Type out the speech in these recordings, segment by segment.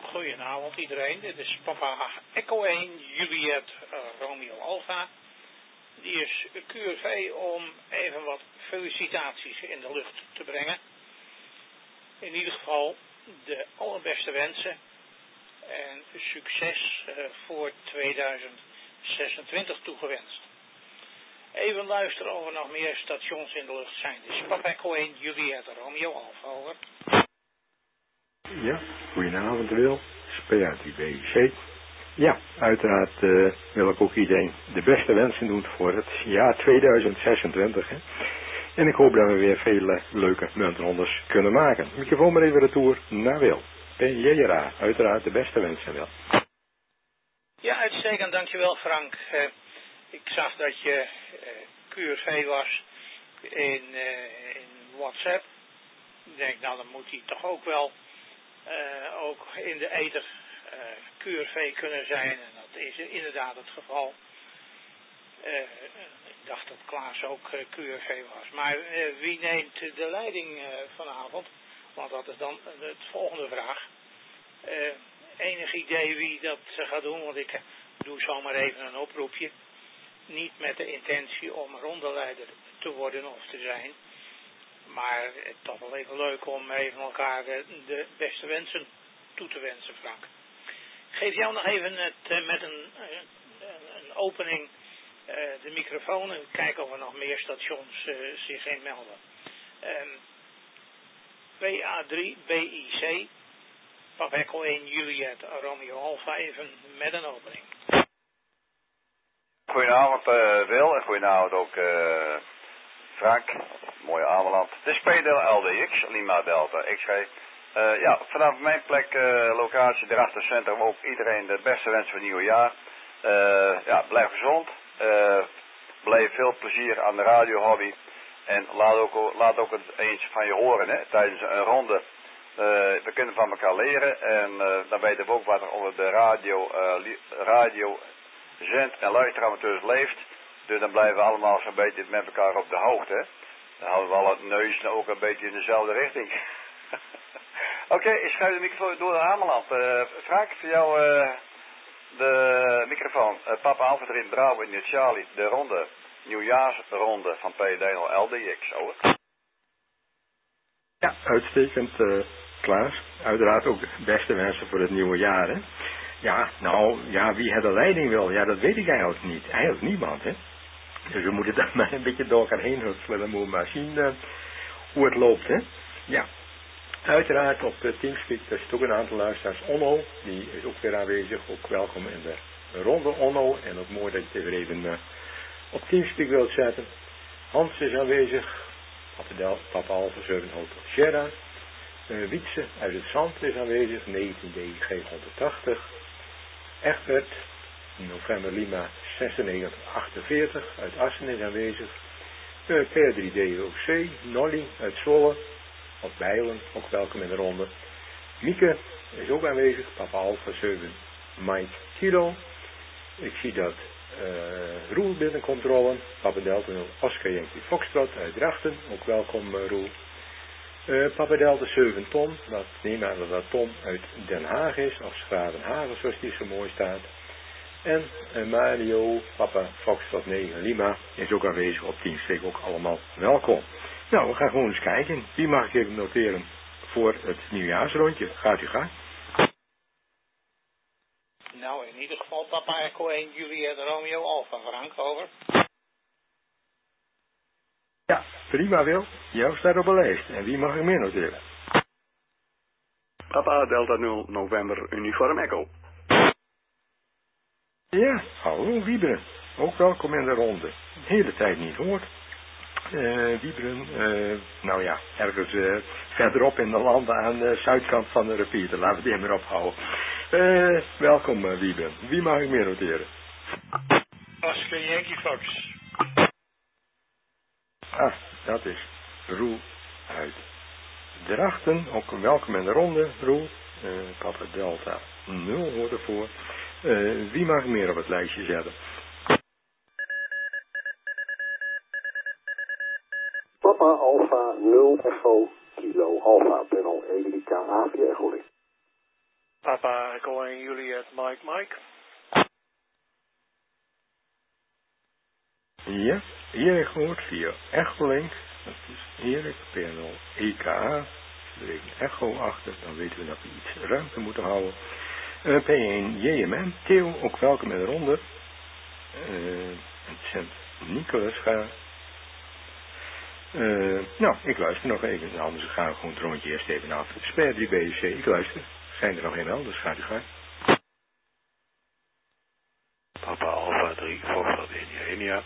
Goedenavond iedereen, dit is papa Echo 1 Juliet Romeo Alpha. Die is QRV om even wat felicitaties in de lucht te brengen. In ieder geval de allerbeste wensen en succes voor 2026 toegewenst. Even luisteren of er nog meer stations in de lucht zijn. Dit is papa Echo 1 Juliet Romeo Alpha, over. Ja, goedenavond Wil, Speati BIC. Ja, uiteraard wil ik ook iedereen de beste wensen doen voor het jaar 2026. Hè. En ik hoop dat we weer vele leuke muntrondes kunnen maken. Microfoon maar even retour naar Wil. PJRA, uiteraard de beste wensen Wil. Ja, uitstekend, dankjewel Frank. Ik zag dat je QRV was in WhatsApp. Ik denk, nou dan moet hij toch ook wel ook in de ether QRV kunnen zijn. En dat is inderdaad het geval. Ik dacht dat Klaas ook QRV was. Maar wie neemt de leiding vanavond? Want dat is dan de volgende vraag. Enig idee wie dat gaat doen? Want ik doe zomaar even een oproepje. Niet met de intentie om rondeleider te worden of te zijn. Maar het is toch wel even leuk om even elkaar de beste wensen toe te wensen, Frank. Ik geef jou nog even met een opening de microfoon en kijken of er nog meer stations zich in melden. PA3 BIC, Papa Echo 1 Juliet Romeo Alpha, even met een opening. Goedenavond Wil en goedenavond ook Frank, mooie Ameland. Het is PDL LDX, Lima Delta X-ray. Ja, vanaf mijn plek, locatie Drachten Centrum, ook iedereen de beste wensen voor het nieuwe jaar. Ja, blijf gezond. Blijf veel plezier aan de radiohobby. En laat ook het eens van je horen, hè, tijdens een ronde. We kunnen van elkaar leren en dan weten we ook wat er onder de radio zend- en luisteramateurs leeft. Dus dan blijven we allemaal zo'n beetje met elkaar op de hoogte. Hè. Dan houden we al het neus ook een beetje in dezelfde richting. Oké, ik schuif de microfoon door naar Ameland. Frank, voor jou de microfoon. Papa Alpha 3 Bravo in Charlie, de ronde, nieuwjaarsronde van PDL LDX. Over. Ja, uitstekend Klaas. Uiteraard ook de beste wensen voor het nieuwe jaar. Hè. Ja, nou, ja, wie het de leiding wil, ja, dat weet ik eigenlijk niet. Eigenlijk niemand, hè. Dus we moeten daar maar een beetje door elkaar heen hutselen. Dan moeten we maar zien hoe het loopt, hè. Ja, uiteraard op Teamspeak, daar zit ook een aantal luisteraars. Onno, die is ook weer aanwezig. Ook welkom in de ronde Onno. En ook mooi dat je het even op Teamspeak wilt zetten. Hans is aanwezig. Papa Alpha 7 Hotel Sierra. Wietse uit het Zand is aanwezig, 19DG 180. Egbert, November Lima 9648 uit Assen is aanwezig. P3DOC, Nolly uit Zwolle, of Bijlen, ook welkom in de ronde. Mieke is ook aanwezig, Papa Alpha 7 Mike Kilo. Ik zie dat Roel binnenkomt rollen, Papa Delta 0 Oscar Yankee Foxtrot uit Drachten, ook welkom Roel. Papa Delta 7 Tom, dat neem aan dat Tom uit Den Haag is, of Schravenhagen zoals die zo mooi staat. En Mario, Papa Foxtrot 9 Lima, is ook aanwezig op Teamspeak, ook allemaal welkom. Nou, we gaan gewoon eens kijken. Wie mag ik even noteren voor het nieuwjaarsrondje? Gaat u gang. Nou, in ieder geval Papa Echo 1 Juliet Romeo Alpha, Frank, over. Ja, prima Wil. Jou staat op een lijst. En wie mag ik meer noteren? Papa Delta 0 November Uniform Echo. Ja, hallo Wieberen. Ook welkom in de ronde. De hele tijd niet hoort. Wieberen, nou ja, ergens verderop in de landen aan de zuidkant van de repeater. Laten we die maar ophouden. Welkom Wieberen. Wie mag ik meer noteren? Oscar Yankee Fox. Ah, dat is Roel uit Drachten. Ook welkom in de ronde, Roel. Papa Delta 0 hoort ervoor. Wie mag meer op het lijstje zetten? Papa Alpha 0 Echo Kilo Alpha Panel Erika Avia Echo. Papa Echo en Juliet Mike. Ja, Erik hoort via Echolink. Dat is Erik, PNL EKA. Er is een echo achter, dan weten we dat we iets ruimte moeten houden. P1 JMN, Theo, ook welkom in de ronde. Sint Nicolas gaat. Nou, ik luister nog even, anders gaan we gewoon het rondje eerst even af. Sper 3 BC, ik luister. Zijn er nog geen wel, dus gaat u gaan. Papa Alpha 3, Foxtrot India.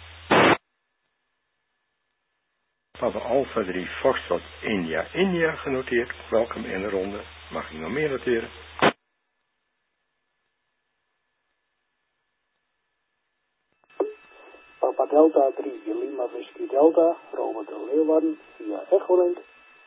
Papa Alpha 3, Foxtrot India genoteerd. Welkom in de ronde. Mag ik nog meer noteren? Papa Delta 3, Lima Whisky Delta, Robert de Leeuwarden via Echolink.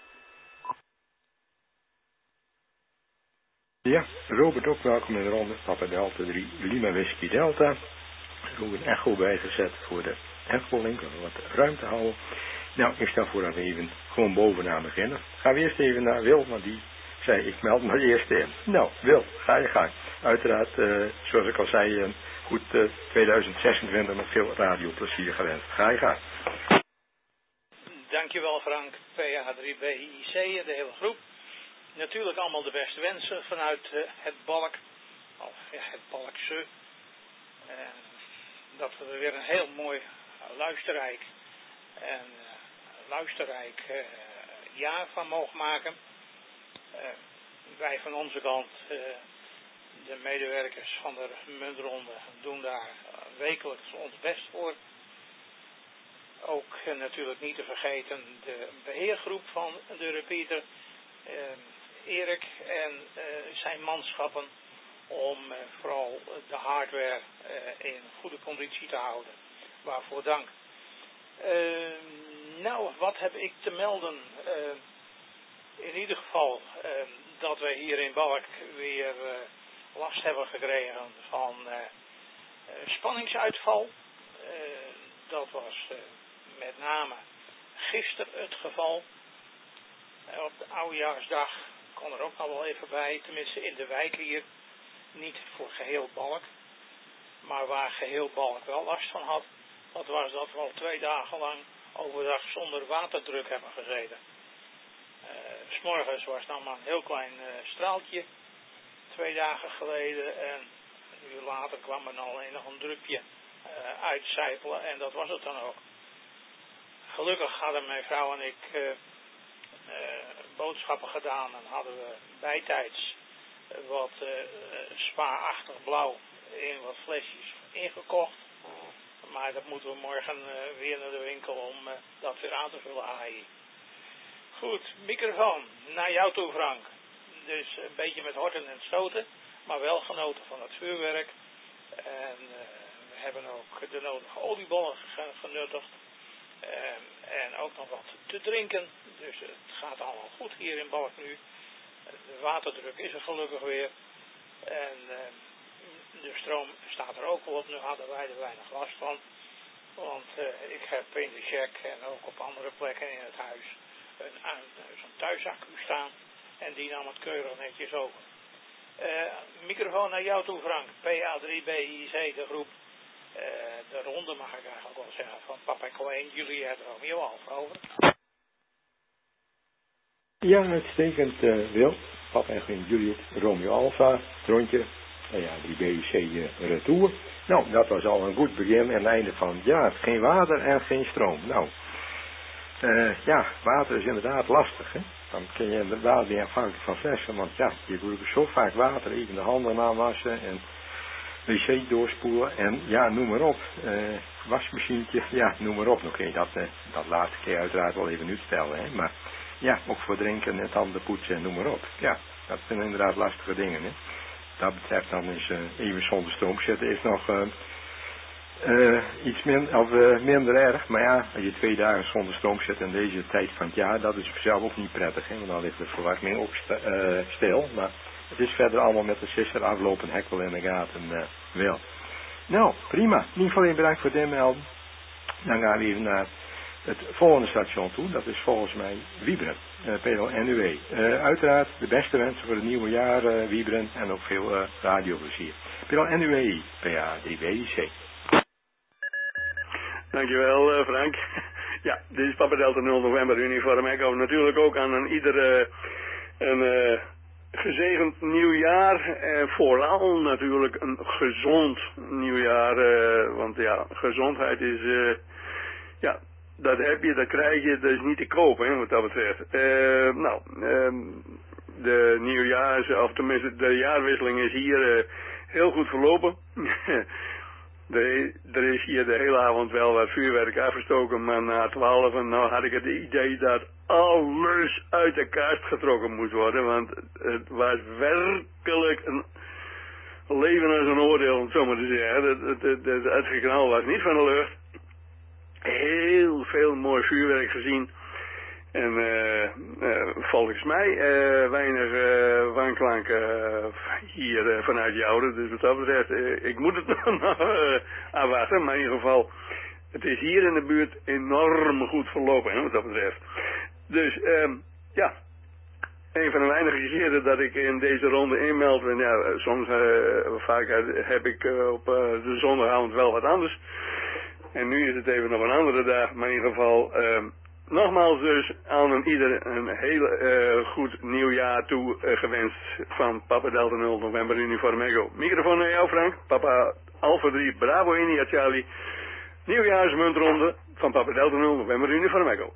Ja, Robert ook welkom in de ronde. Papa Delta 3, Lima Whisky Delta. Er ook een echo bijgezet voor de Echolink, om wat ruimte houden. Nou, ik stel voor dat we even gewoon bovenaan beginnen. Gaan we eerst even naar Wil, want die zei ik meld maar eerst in. Nou, Wil, ga je gang. Uiteraard, zoals ik al zei, goed 2026 met veel radioplezier gewenst. Ga je gang. Dankjewel Frank, PA3BIC, de hele groep. Natuurlijk allemaal de beste wensen vanuit het Balk, of ja, het Balkse. Dat we er weer een heel mooi luisterrijk jaar van mogen maken. Wij van onze kant, de medewerkers van de muntronde, doen daar wekelijks ons best voor. Ook natuurlijk niet te vergeten de beheergroep van de repeater, Erik en zijn manschappen, om vooral de hardware in goede conditie te houden. Waarvoor dank. Nou, wat heb ik te melden? In ieder geval dat wij hier in Balk weer last hebben gekregen van spanningsuitval. Dat was met name gisteren het geval. Op de oudejaarsdag kon er ook nog wel even bij, tenminste in de wijk hier. Niet voor geheel Balk, maar waar geheel Balk wel last van had. Dat was dat we al 2 dagen lang overdag zonder waterdruk hebben gezeten. 'S Morgens was het nog maar een heel klein straaltje, 2 dagen geleden, en een uur later kwam er alleen nog een drupje uitcijpelen en dat was het dan ook. Gelukkig hadden mijn vrouw en ik boodschappen gedaan en hadden we bijtijds wat Spa-achtig blauw in wat flesjes ingekocht. Maar dat moeten we morgen weer naar de winkel om dat weer aan te vullen. Goed, microfoon naar jou toe Frank. Dus een beetje met horten en stoten, maar wel genoten van het vuurwerk. En we hebben ook de nodige oliebollen genuttigd. En ook nog wat te drinken. Dus het gaat allemaal goed hier in Balk nu. De waterdruk is er gelukkig weer. En de stroom staat er ook wel op. Nu hadden wij er weinig last van. Want ik heb in de check en ook op andere plekken in het huis zo'n thuisaccu staan. En die nam het keurig netjes over. Microfoon naar jou toe Frank. PA3BIC, de groep. De ronde mag ik eigenlijk wel zeggen. Van Papa Cohen, Juliet, Romeo Alpha, over. Ja, uitstekend Wil. Papa en Juliet, Romeo Alpha, het rondje. Ja, 3BIC retour. Nou, dat was al een goed begin en einde van het jaar. Geen water en geen stroom. Nou, ja, water is inderdaad lastig, hè. Dan kun je inderdaad weer afhankelijk van flessen, want ja, je moet zo vaak water, even de handen aanwassen en wc doorspoelen en ja, noem maar op. Wasmachientje, ja, noem maar op. Dan kun je dat laatste keer uiteraard wel even uitstellen, hè. Maar ja, ook voor drinken en tanden poetsen en noem maar op. Ja, dat zijn inderdaad lastige dingen, hè. Dat betreft dan is even zonder stroom zitten is nog iets minder erg. Maar ja, als je 2 dagen zonder stroom zit in deze tijd van het jaar, dat is zelf ook niet prettig. Hè? Want dan ligt de verwarming ook stil. Maar het is verder allemaal met de sisser aflopen hek wel in de gaten wel. Nou, prima. In ieder geval bedankt voor dit melden. Dan gaan we even naar het volgende station toe. Dat is volgens mij Wiebren, PLNUW. Uiteraard de beste wensen voor het nieuwe jaar, Wiebren, en ook veel radioplezier. PLNUW, PA3BIC. Dankjewel Frank. Ja, dit is Papa Delta 0 November Uniform Echo. Natuurlijk ook aan ieder een gezegend nieuwjaar. Vooral natuurlijk een gezond nieuwjaar. Want ja, gezondheid is... ja, dat heb je, dat krijg je, dat is niet te kopen, hè, wat dat betreft. De nieuwjaars, of tenminste de jaarwisseling is hier heel goed verlopen. Er is hier de hele avond wel wat vuurwerk afgestoken, maar na 12 nou had ik het idee dat alles uit de kast getrokken moest worden, want het was werkelijk een leven als een oordeel, om het zo maar te zeggen. Het geknal was niet van de lucht. Heel veel mooi vuurwerk gezien. En volgens mij weinig wanklanken hier vanuit Jouden. Dus wat dat betreft, ik moet het nog afwachten. Maar in ieder geval, het is hier in de buurt enorm goed verlopen, hè, wat dat betreft. Dus ja, een van de weinige keren dat ik in deze ronde inmeld. En ja, soms vaak heb ik op de zondagavond wel wat anders. En nu is het even op een andere dag. Maar in ieder geval... nogmaals dus aan ieder een heel goed nieuwjaar toe gewenst van Papa Delta 0 November Uniform Echo. Microfoon naar jou Frank, Papa Alpha 3 Bravo India Charlie. Nieuwjaarsmuntronde van Papa Delta 0 November Uniform Echo.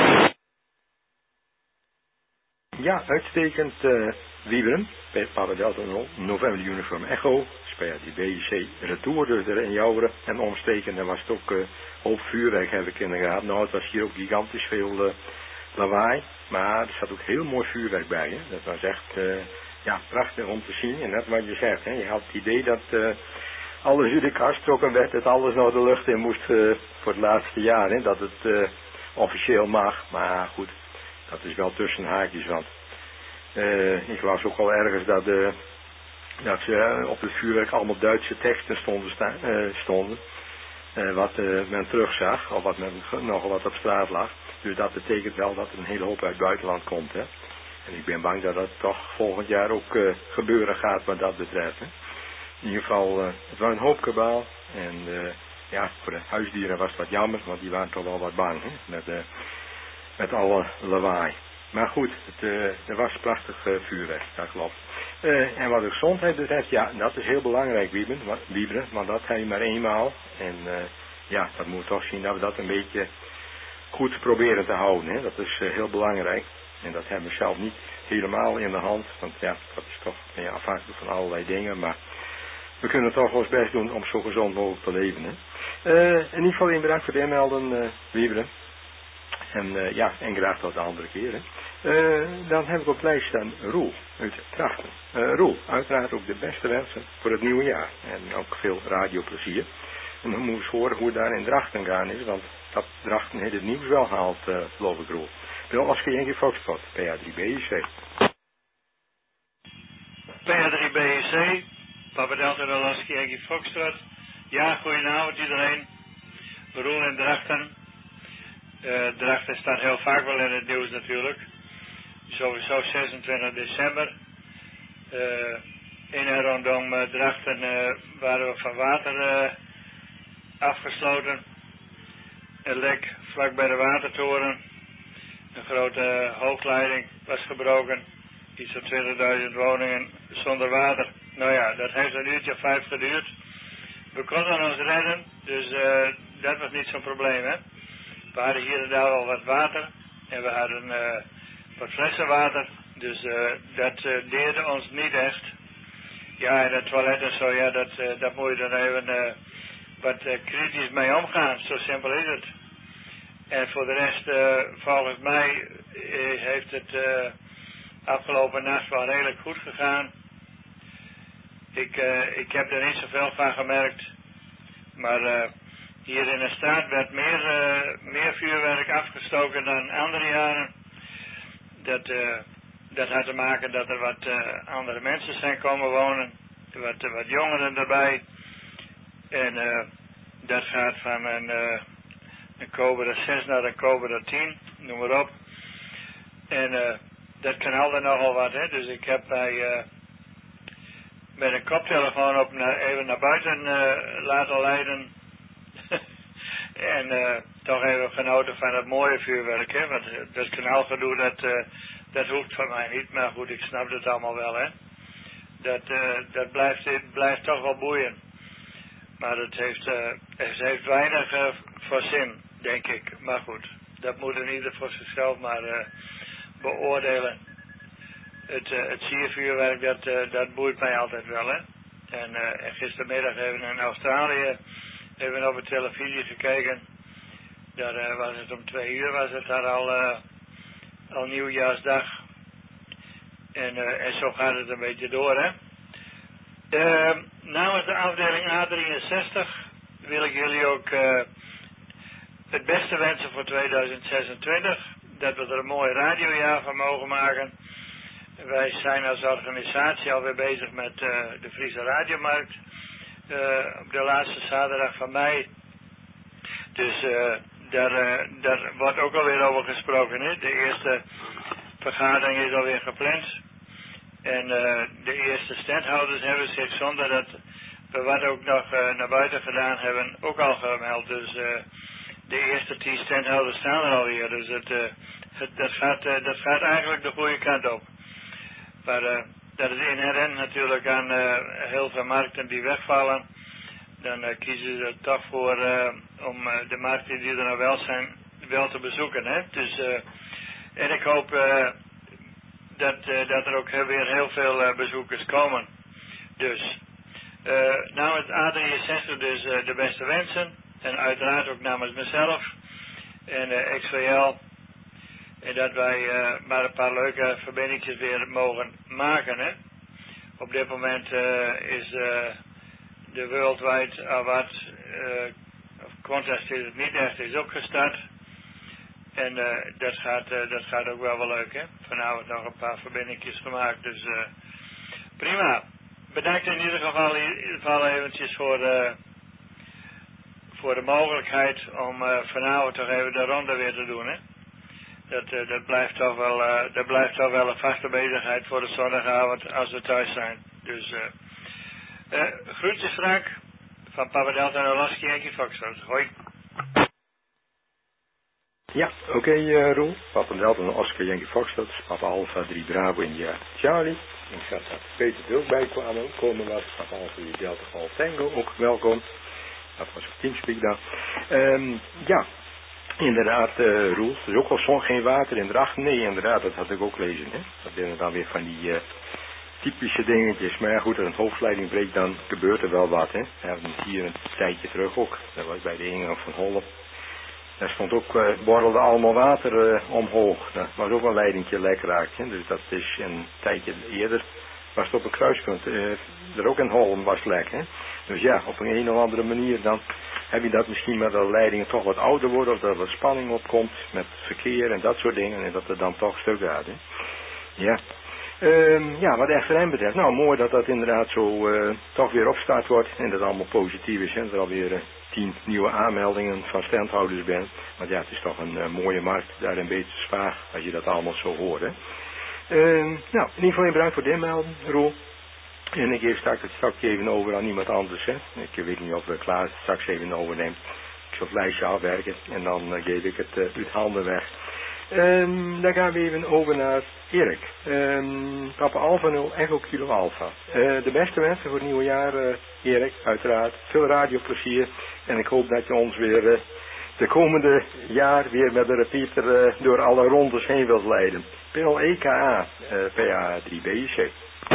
Ja, uitstekend Wiebren, Papa Delta 0 November Uniform Echo. Speel die BIC retour dus er in Jouweren en omsteken. Daar was het ook hoop vuurwerk heb ik in de gaten. Nou, het was hier ook gigantisch veel lawaai. Maar er zat ook heel mooi vuurwerk bij. Hè? Dat was echt ja, prachtig om te zien. En dat wat je zegt. Hè? Je had het idee dat alles uit de kast trokken werd. Dat alles nou de lucht in moest voor het laatste jaar. Hè? Dat het officieel mag. Maar goed, dat is wel tussen haakjes. Want ik las ook al ergens dat ze op het vuurwerk allemaal Duitse teksten stonden. Wat men terugzag, of wat men nogal wat op straat lag. Dus dat betekent wel dat er een hele hoop uit het buitenland komt. Hè? En ik ben bang dat dat toch volgend jaar ook gebeuren gaat wat dat betreft. Hè? In ieder geval, het was een hoop kabaal. En ja, voor de huisdieren was het wat jammer, want die waren toch wel wat bang. Hè? Met alle lawaai. Maar goed, er was prachtig vuurwerk, dat klopt. En wat de gezondheid betreft, ja, dat is heel belangrijk, Wiebren, want dat heb je maar eenmaal. En ja, dat moeten we toch zien dat we dat een beetje goed proberen te houden. Hè? Dat is heel belangrijk. En dat hebben we zelf niet helemaal in de hand, want ja, dat is toch afhankelijk van allerlei dingen. Maar we kunnen toch ons best doen om zo gezond mogelijk te leven. Hè? In ieder geval bedankt voor het inmelden, Wiebren. En ja, en graag tot de andere keer. Hè. Dan heb ik op lijst staan Roel uit Drachten. Roel, uiteraard ook de beste wensen voor het nieuwe jaar. En ook veel radioplezier. En dan moet je eens horen hoe het daar in Drachten gaan is. Want dat Drachten heeft het nieuws wel gehaald, geloof ik, Roel. Wil Oscar Yankee Foxtrot, PA3BIC. PA3BIC, Papa Delta Oscar Yankee Foxtrot. Ja, goedenavond iedereen. Roel in Drachten. Drachten staat heel vaak wel in het nieuws natuurlijk. Sowieso 26 december. In en rondom Drachten waren we van water afgesloten. Een lek vlak bij de watertoren. Een grote hoofdleiding was gebroken. Iets van 20.000 woningen zonder water. Nou ja, dat heeft een uurtje of 5 geduurd. We konden ons redden, dus dat was niet zo'n probleem, hè. We hadden hier en daar al wat water en we hadden wat flessen water, dus dat deerde ons niet echt. Ja, en het toilet en zo, ja, dat moet je dan even wat kritisch mee omgaan, zo simpel is het. En voor de rest, volgens mij heeft het afgelopen nacht wel redelijk goed gegaan. Ik heb er niet zoveel van gemerkt, maar... hier in de straat werd meer vuurwerk afgestoken dan andere jaren. Dat had te maken dat er wat andere mensen zijn komen wonen. Wat jongeren erbij. En dat gaat van een Cobra 6 naar een Cobra 10, noem maar op. En dat knalde nogal wat, hè. Dus ik heb met een koptelefoon op even naar buiten laten leiden. En toch even genoten van het mooie vuurwerk, hè. Want dat knalgedoe, dat hoeft van mij niet. Maar goed, ik snap het allemaal wel, hè. Dat blijft toch wel boeien. Maar het heeft weinig voor zin, denk ik. Maar goed, dat moet in ieder voor zichzelf maar beoordelen. Het siervuurwerk, dat boeit mij altijd wel, hè. En gistermiddag even in Australië even op de televisie gekeken. Daar was het om 2 uur, was het daar al nieuwjaarsdag. En zo gaat het een beetje door, hè. Namens de afdeling A63 wil ik jullie ook het beste wensen voor 2026. Dat we er een mooi radiojaar van mogen maken. Wij zijn als organisatie alweer bezig met de Friese Radiomarkt. Op de laatste zaterdag van mei. Dus daar wordt ook alweer over gesproken. Hè? De eerste vergadering is alweer gepland. En de eerste standhouders hebben zich, zonder dat we wat ook nog naar buiten gedaan hebben, ook al gemeld. Dus de eerste 10 standhouders staan er alweer. Dus dat gaat eigenlijk de goede kant op. Maar dat is inherent natuurlijk aan heel veel markten die wegvallen. Dan kiezen ze er toch voor om de markten die er nou wel zijn, wel te bezoeken. Hè? Dus, en ik hoop dat er ook weer heel veel bezoekers komen. Dus, namens A63 dus de beste wensen. En uiteraard ook namens mezelf en XVL. En dat wij maar een paar leuke verbindingjes weer mogen maken. Hè? Op dit moment is de Worldwide Award, contest is het niet echt, is ook gestart. En dat gaat ook wel leuk, hè. Vanavond nog een paar verbindingjes gemaakt, dus prima. Bedankt in ieder geval eventjes voor de mogelijkheid om vanavond toch even de ronde weer te doen, hè. Dat blijft toch wel een vaste bezigheid voor de zondagavond als we thuis zijn. Dus groetjes Frank, van Papa Delta en Olaski Yankee Foxtrot. Hoi. Ja, oké, Roel. Papa Delta en Oscar Yankee Foxtrot, Papa Alpha 3 Bravo India Charlie. Ik zag dat Peter er ook bij komen was. Papa Alpha 3 Delta Golf Tango, ook welkom. Dat was op Teamspeak dan. Ja, inderdaad, Roel. Er is ook al geen water in de achter. Nee, inderdaad, dat had ik ook lezen. Hè? Dat zijn dan weer van die typische dingetjes. Maar ja, goed, als een hoofdleiding breekt, dan gebeurt er wel wat. Hè? Ja, hier een tijdje terug ook. Dat was bij de ingang van Holland. Daar stond ook, borrelde allemaal water omhoog. Dat was ook een leidingje lek raakt. Hè? Dus dat is een tijdje eerder. Was het op een kruispunt. Er ook in Holland was lek. Hè? Dus ja, op een of andere manier dan heb je dat misschien met de leidingen toch wat ouder worden. Of dat er wat spanning opkomt met verkeer en dat soort dingen. En dat er dan toch stuk gaat. Hè? Ja. Ja, wat FRM betreft. Nou, mooi dat dat inderdaad zo toch weer opstart wordt. En dat allemaal positief is. En er alweer 10 nieuwe aanmeldingen van standhouders ben. Want ja, het is toch een mooie markt daar in Beterspaar. Als je dat allemaal zo hoort. Hè. Nou, in ieder geval bedankt voor dit melden, Roel. En ik geef straks het stokje even over aan iemand anders. Hè. Ik weet niet of Klaas het straks even overneemt. Ik zal het lijstje afwerken. En dan geef ik het uit handen weg. Dan gaan we even over naar Erik. Papa Alpha 0, Echo Kilo Alpha. De beste wensen voor het nieuwe jaar, Erik, uiteraard. Veel radioplezier. En ik hoop dat je ons weer de komende jaar weer met de repeater door alle rondes heen wilt leiden. PL EKA, PA 3BC.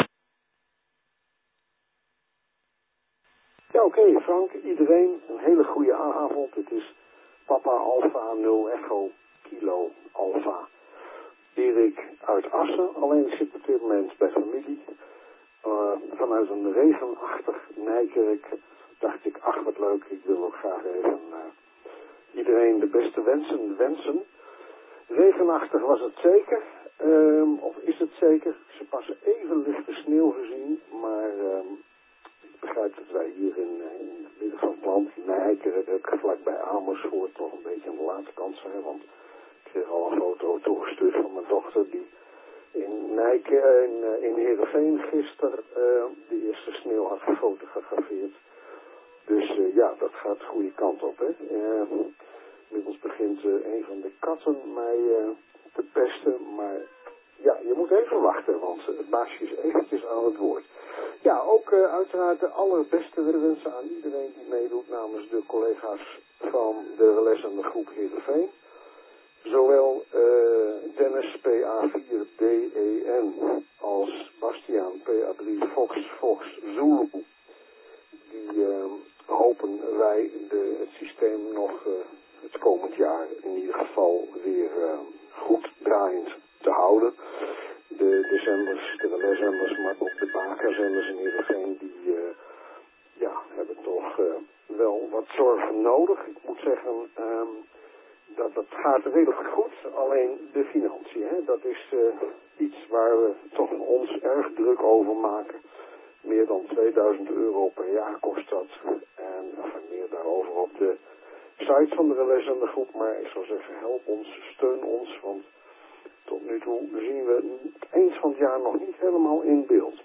Ja, oké, Frank, iedereen, een hele goede avond. Het is Papa Alpha 0 Echo Kilo Alpha. Erik uit Assen, alleen zit op dit moment bij familie. Vanuit een regenachtig Nijkerk dacht ik, ach wat leuk, ik wil ook graag even iedereen de beste wensen. Regenachtig was het zeker, of is het zeker. Ze passen even lichte sneeuw gezien, maar ik begrijp dat wij hier in het hier van plan. Nijker heb ik vlakbij Amersfoort, nog een beetje aan de late kant zijn, want ik kreeg al een foto toegestuurd van mijn dochter die in Nijker in Heerenveen gisteren de eerste sneeuw had gefotografeerd. Dus ja, dat gaat de goede kant op, hè. Inmiddels begint een van de katten mij te pesten, maar ja, je moet even wachten, want het baasje is eventjes aan het woord. Ja, ook uiteraard de allerbeste wensen aan iedereen die meedoet namens de collega's van de relezende groep Heerenveen. Zowel Dennis PA4DEN als Bastiaan PA3 Fox Zulu. Die hopen wij het systeem nog het komend jaar in ieder geval weer goed draaiend te houden. De zenders, de relaiszenders, maar ook de bakerzenders in Heerenveen, die hebben toch wel wat zorgen nodig. Ik moet zeggen dat gaat redelijk goed, alleen de financiën, hè, dat is iets waar we toch ons erg druk over maken. Meer dan 2000 euro per jaar kost dat. En meer daarover op de site van de relezende groep. Maar ik zou zeggen, help ons, steun ons. Want tot nu toe zien we het eind van het jaar nog niet helemaal in beeld.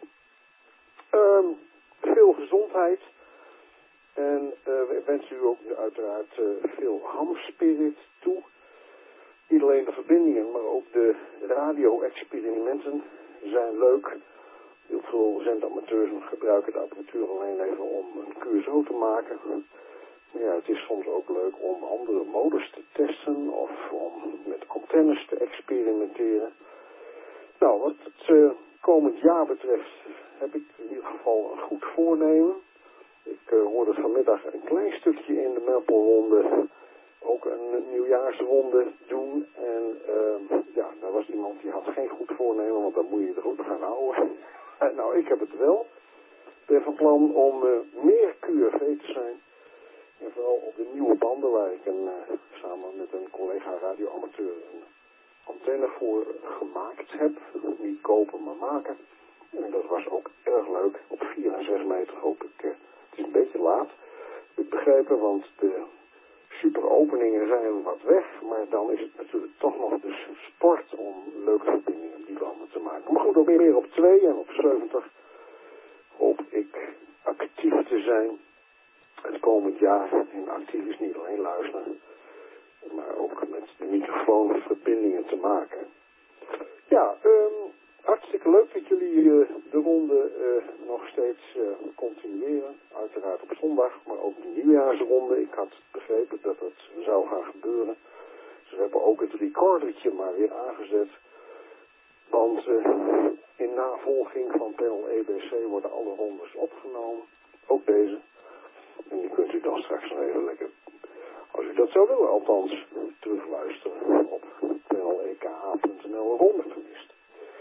Veel gezondheid. En we wensen u ook uiteraard veel hamspirit toe. Niet alleen de verbindingen, maar ook de radio-experimenten zijn leuk. Heel veel zendamateurs gebruiken de apparatuur alleen even om een QSO te maken. Maar ja, het is soms ook leuk om andere modes te testen of om met antennes te experimenteren. Nou, wat het komend jaar betreft heb ik in ieder geval een goed voornemen. Ik hoorde vanmiddag een klein stukje in de Meppelronde ook een nieuwjaarsronde doen. En daar was iemand die had geen goed voornemen, want dan moet je er ook nog aan houden. Nou, ik heb het wel. Ik ben van plan om meer QRV te zijn. En vooral op de nieuwe banden waar ik samen met een collega radioamateur een antenne voor gemaakt heb. Niet kopen, maar maken. En dat was ook erg leuk. Op 4 en 6 meter hoop ik. Het is een beetje laat, heb ik begrepen, want de superopeningen zijn wat weg. Maar dan is het natuurlijk toch nog de sport om leuke verbindingen op die banden te maken. Maar goed, ook meer op 2 en op 70 hoop ik actief te zijn het komend jaar. En actief is niet alleen luisteren, maar ook met de microfoon verbindingen te maken. Ja, hartstikke leuk dat jullie de ronde nog steeds continueren. Uiteraard op zondag, maar ook de nieuwjaarsronde. Ik had begrepen dat het zou gaan gebeuren. Ze hebben ook het recordertje maar weer aangezet. Want in navolging van panel EBC worden alle rondes opgenomen. Ook deze. En die kunt u dan straks nog even lekker, als u dat zou willen althans, terugluisteren op paneleka.nl ronde gemist.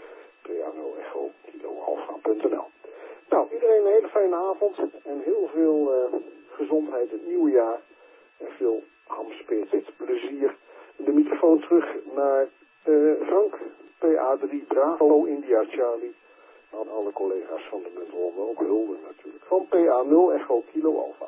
PA0echo-alpha.nl. Nou, iedereen een hele fijne avond en heel veel gezondheid in het nieuwe jaar. En veel hamspirit plezier. De microfoon terug naar Frank, PA3 Bravo India Charlie. Aan alle collega's van de Muntronde, ook hulde natuurlijk. Van PA0 Echo Kilo Alpha.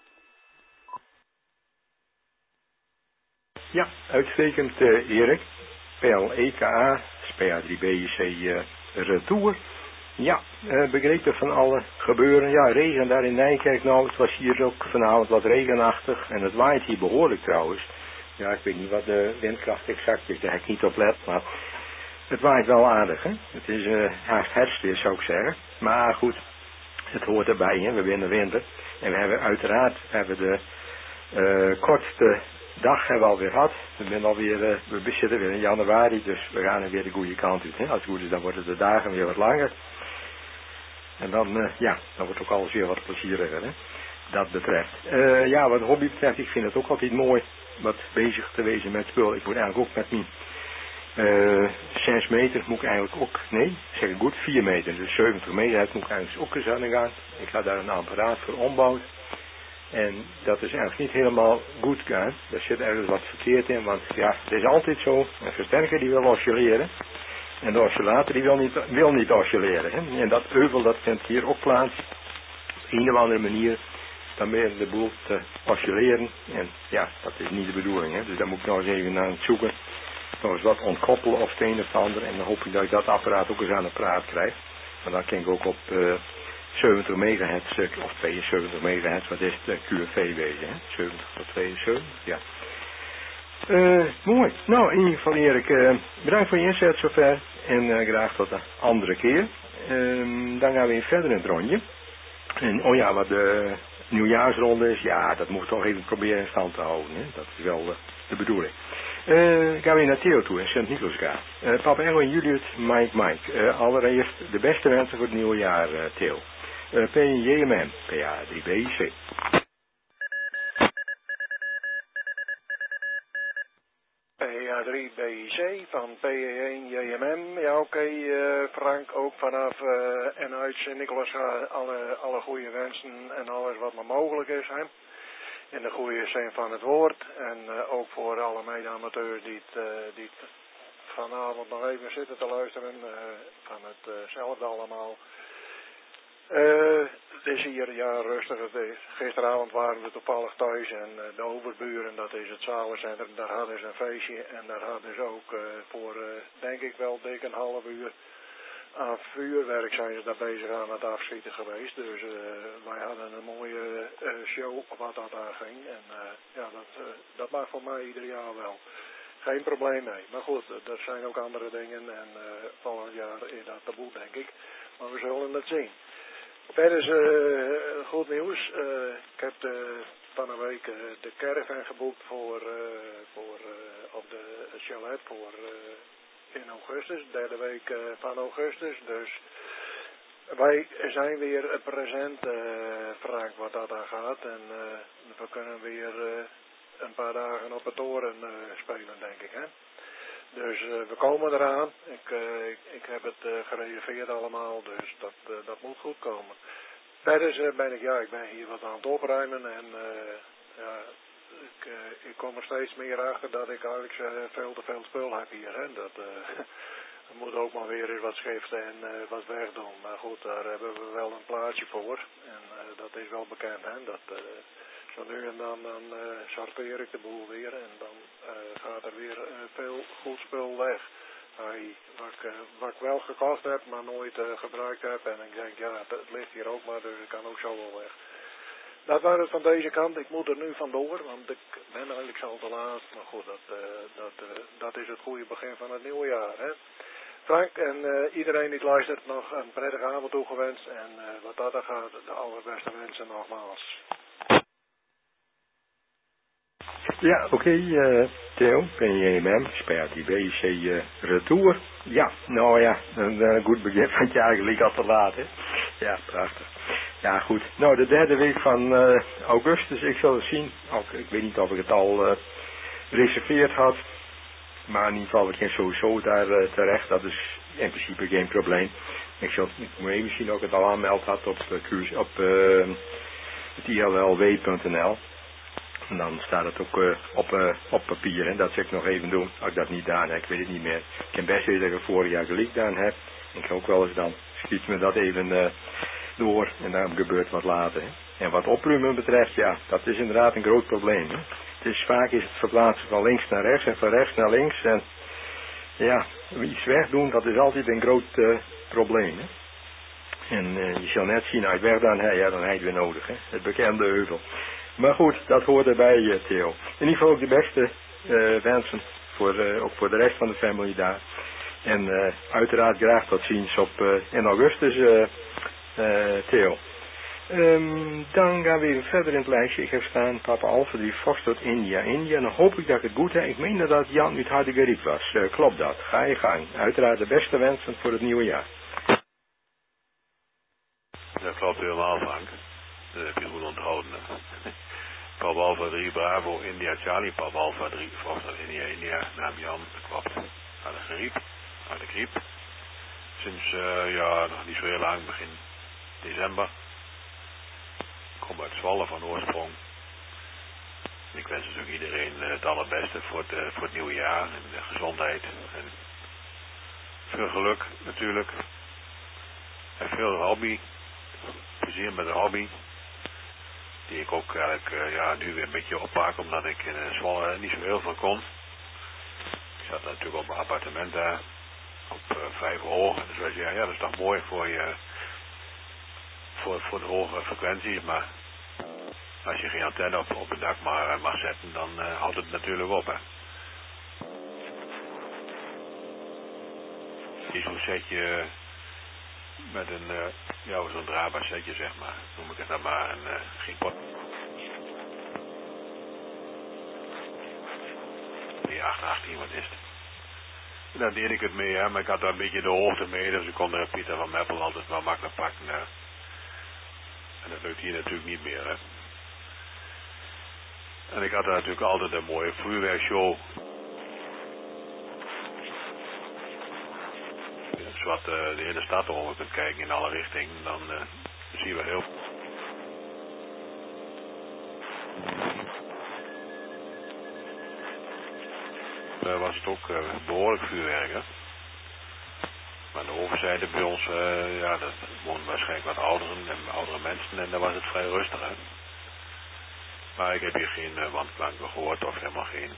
Ja, uitstekend Erik. PLEKA, PA3BC Retour. Ja, begrepen van alle gebeuren. Ja, regen daar in Nijkerk. Nou, het was hier ook vanavond wat regenachtig. En het waait hier behoorlijk trouwens. Ja, ik weet niet wat de windkracht exact is. Daar heb ik niet op let. Maar het waait wel aardig, hè. Het is haast herfstweer, zou ik zeggen. Maar goed, het hoort erbij, hè. We winnen winter. En we hebben uiteraard de kortste dag hebben we alweer gehad. We zitten weer in januari, dus we gaan er weer de goede kant uit. Hè. Als het goed is, dan worden de dagen weer wat langer. En dan wordt ook alles weer wat plezieriger, hè. Dat betreft. Wat hobby betreft, ik vind het ook altijd mooi wat bezig te wezen met spul. Ik moet eigenlijk ook met mijn 6 meter moet ik eigenlijk ook, nee, zeg ik goed, 4 meter, dus 70 meter moet ik eigenlijk ook eens aan de gang. Ik ga daar een apparaat voor ombouwen. En dat is eigenlijk niet helemaal goed gaan. Er zit ergens wat verkeerd in, want ja, het is altijd zo. Een versterker die wil oscilleren. En de oscillator die wil niet oscilleren. Hè? En dat euvel dat vindt hier ook plaats. Op een of andere manier dan meer de boel te oscilleren. En ja, dat is niet de bedoeling. Hè. Dus daar moet ik nog eens even naar het zoeken. Nog eens wat ontkoppelen of het een of het ander. En dan hoop ik dat ik dat apparaat ook eens aan de praat krijg. Maar dan kan ik ook op 70 megahertz of 72 megahertz, wat is het, QFV wezen. Hè? 70 tot 72, ja. Mooi. Nou, in ieder geval Erik, bedankt voor je inzet zover. En graag tot een andere keer. Dan gaan we weer verder in het rondje. En oh ja, wat de nieuwjaarsronde is, ja, dat moet ik toch even proberen in stand te houden. Hè? Dat is wel de bedoeling. Gaan we naar Theo toe in Sint-Nicolaaskaart. Papa Erwin, Julius, Mike. Allereerst de beste wensen voor het nieuwe jaar, Theo. PJMM, PA 3BC. PA3BC van PE1JMM. Ja, oké, Frank, ook vanaf en uit Sint-Nicolaaskaart alle goede wensen en alles wat maar mogelijk is, hè. In de goede zin van het woord. En ook voor alle mede-amateurs die het vanavond nog even zitten te luisteren. Van hetzelfde allemaal. Het is hier ja rustig. Gisteravond waren we toevallig thuis en de overburen, dat is het zalencentrum, daar hadden ze een feestje. En daar hadden ze ook voor denk ik wel dik een half uur aan vuurwerk zijn ze daar bezig aan het afschieten geweest. Dus wij hadden een mooie show wat dat aanging. En ja, dat mag voor mij ieder jaar wel. Geen probleem mee. Maar goed, er zijn ook andere dingen en volgend jaar is dat taboe, denk ik. Maar we zullen het zien. Verder is goed nieuws. Ik heb van een week de caravan geboekt op de chalet voor in augustus, derde week van augustus. Dus wij zijn weer present, Frank, wat dat aan gaat. En we kunnen weer een paar dagen op het toren spelen, denk ik, hè. Dus we komen eraan. Ik heb het gereserveerd allemaal, dus dat moet goed komen. Verder ik ben hier wat aan het opruimen en ja, ik kom er steeds meer achter dat ik eigenlijk veel te veel spul heb hier. Hè. Er moet ook maar weer eens wat schriften en wat wegdoen. Maar goed, daar hebben we wel een plaatje voor. En dat is wel bekend, hè. Zo nu en dan sorteer ik de boel weer en dan gaat er weer veel goed spul weg. Wat ik wel gekocht heb, maar nooit gebruikt heb. En ik denk, ja, het ligt hier ook maar, dus het kan ook zo wel weg. Dat was het van deze kant. Ik moet er nu vandoor, want ik ben eigenlijk al te laat. Maar goed, dat is het goede begin van het nieuwe jaar, hè. Frank en iedereen die luistert nog een prettige avond toegewenst. En wat dat er gaat, de allerbeste wensen nogmaals. Ja, oké, Theo, PJMM, SPA3BC retour. Ja, nou ja, een goed begin van het jaar gelijk al te laat, hè. Ja, prachtig. Ja, goed. Nou, de derde week van augustus, ik zal het zien. Ik weet niet of ik het al reserveerd had. Maar in ieder geval, we gaan sowieso daar terecht. Dat is in principe geen probleem. Ik moet even zien of ik het al aanmeld had op het ILLW.nl. En dan staat het ook op papier. En dat zal ik nog even doen. Als ik dat niet gedaan heb, ik weet het niet meer. Ik kan best weten dat ik het vorig jaar gelijk gedaan heb. Ik ga ook wel eens dan schiet me dat even door. En dan gebeurt wat later. Hè. En wat opruimen betreft, ja, dat is inderdaad een groot probleem. Hè. Vaak is het verplaatsen van links naar rechts en van rechts naar links. En ja, iets wegdoen, dat is altijd een groot probleem. Hè. En je zal net zien, als je weg dan heb je het weer nodig. Hè. Het bekende heuvel. Maar goed, dat hoort erbij, Theo. In ieder geval ook de beste wensen, ook voor de rest van de familie daar. En uiteraard graag tot ziens in augustus, Theo. Dan gaan we even verder in het lijstje. Ik heb staan Papa Alpha 3 Foxtrot India. En dan hoop ik dat ik het goed heb. Ik meen dat Jan uit Hardergeriep was. Klopt dat? Ga je gang. Uiteraard de beste wensen voor het nieuwe jaar. Dat klopt helemaal, Frank. Dat heb je goed onthouden. Papa Alpha 3 Bravo India Charlie. Papa Alpha 3 Foxtrot India. Naam Jan. Dat klopt. Hardergeriep. Sinds nog niet zo heel lang, begin december. Ik kom uit Zwolle van oorsprong. Ik wens dus ook iedereen het allerbeste voor het nieuwe jaar. En gezondheid. En veel geluk natuurlijk. En veel hobby. Plezier met de hobby. Die ik ook eigenlijk nu weer een beetje oppak, omdat ik in Zwolle niet zo heel van kon. Ik zat natuurlijk op mijn appartement daar, op 5 hoog. Dus wij zeiden, ja, dat is toch mooi voor je, voor de hoge frequenties, maar als je geen antenne op het dak mag zetten, dan houdt het natuurlijk op, hè. Die zo'n setje met een, zo'n draadbaar setje, zeg maar, noem ik het dan maar, geen pot. Die 818, wat is het? Daar deed ik het mee, hè, maar ik had daar een beetje de hoogte mee, dus ik kon de Pieter van Meppel altijd wel makkelijk pakken. Hè. En dat lukt hier natuurlijk niet meer, hè. En ik had daar natuurlijk altijd een mooie vuurwerkshow. Zodat de hele stad over kunt kijken in alle richtingen, dan zien we heel veel. Was het ook behoorlijk vuurwerk, hè. Maar aan de overzijde bij ons, dat woonden waarschijnlijk wat oudere mensen en daar was het vrij rustig, hè. Maar ik heb hier geen wandklanken gehoord of helemaal geen,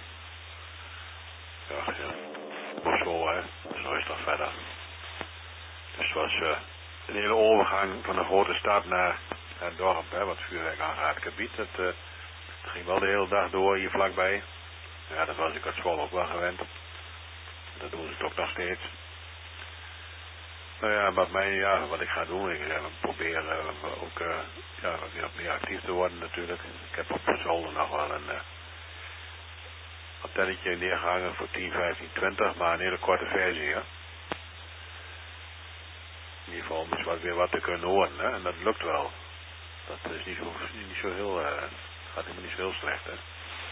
of zo, hè. Het is rustig verder. Dus het was een hele overgang van een grote stad naar het dorp, hè, wat vuurwerk aangaat. Het gebied, het ging wel de hele dag door hier vlakbij. Ja, dat was ik uit Zwolle ook wel gewend. Dat doen ze toch nog steeds. Nou ja, wat ik ga doen, ik probeer ook weer wat meer actief te worden natuurlijk. Ik heb op de zolder nog wel een antennetje neergehangen voor 10, 15, 20, maar een hele korte versie, hè. In ieder geval om eens weer wat te kunnen horen, hè. En dat lukt wel. Dat is niet zo heel, gaat helemaal niet zo heel slecht, hè.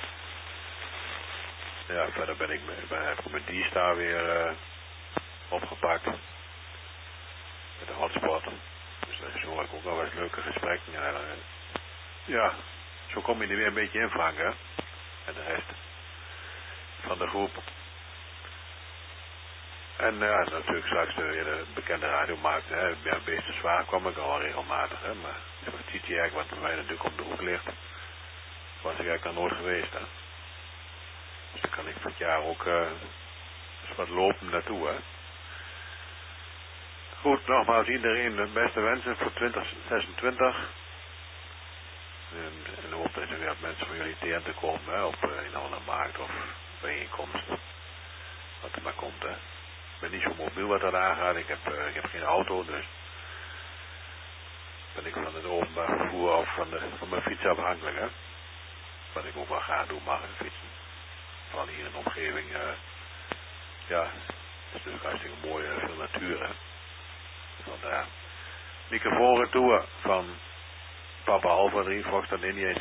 Ja, verder heb ik mijn D-Star weer opgepakt. Met de hotspot. Dus zo hoor ik ook wel eens leuke gesprekken. Ja, zo kom je er weer een beetje in, Frank, hè. En de rest van de groep. En natuurlijk straks weer de bekende radiomarkt, hè. Ja, Beesten Zwaar kwam ik al regelmatig, hè. Maar het TTR, wat bij mij natuurlijk op de hoek ligt, was ik eigenlijk al nooit geweest, hè. Dus dan kan ik van het jaar ook eens wat lopen naartoe, hè. Goed, nogmaals iedereen de beste wensen voor 2026. En hoop dat er weer mensen van jullie tegen komen, hè, op een andere markt of bijeenkomst. Wat er maar komt, hè. Ik ben niet zo mobiel wat dat aangaat. Ik heb geen auto, dus ben ik van het openbaar vervoer of van mijn fiets afhankelijk, hè. Wat ik ook wel ga doen, mag fietsen. Vooral hier in de omgeving, het is natuurlijk hartstikke mooi, veel natuur, hè. Vandaar. Microfoon retour van Papa Alpha 3, Foxtrot India.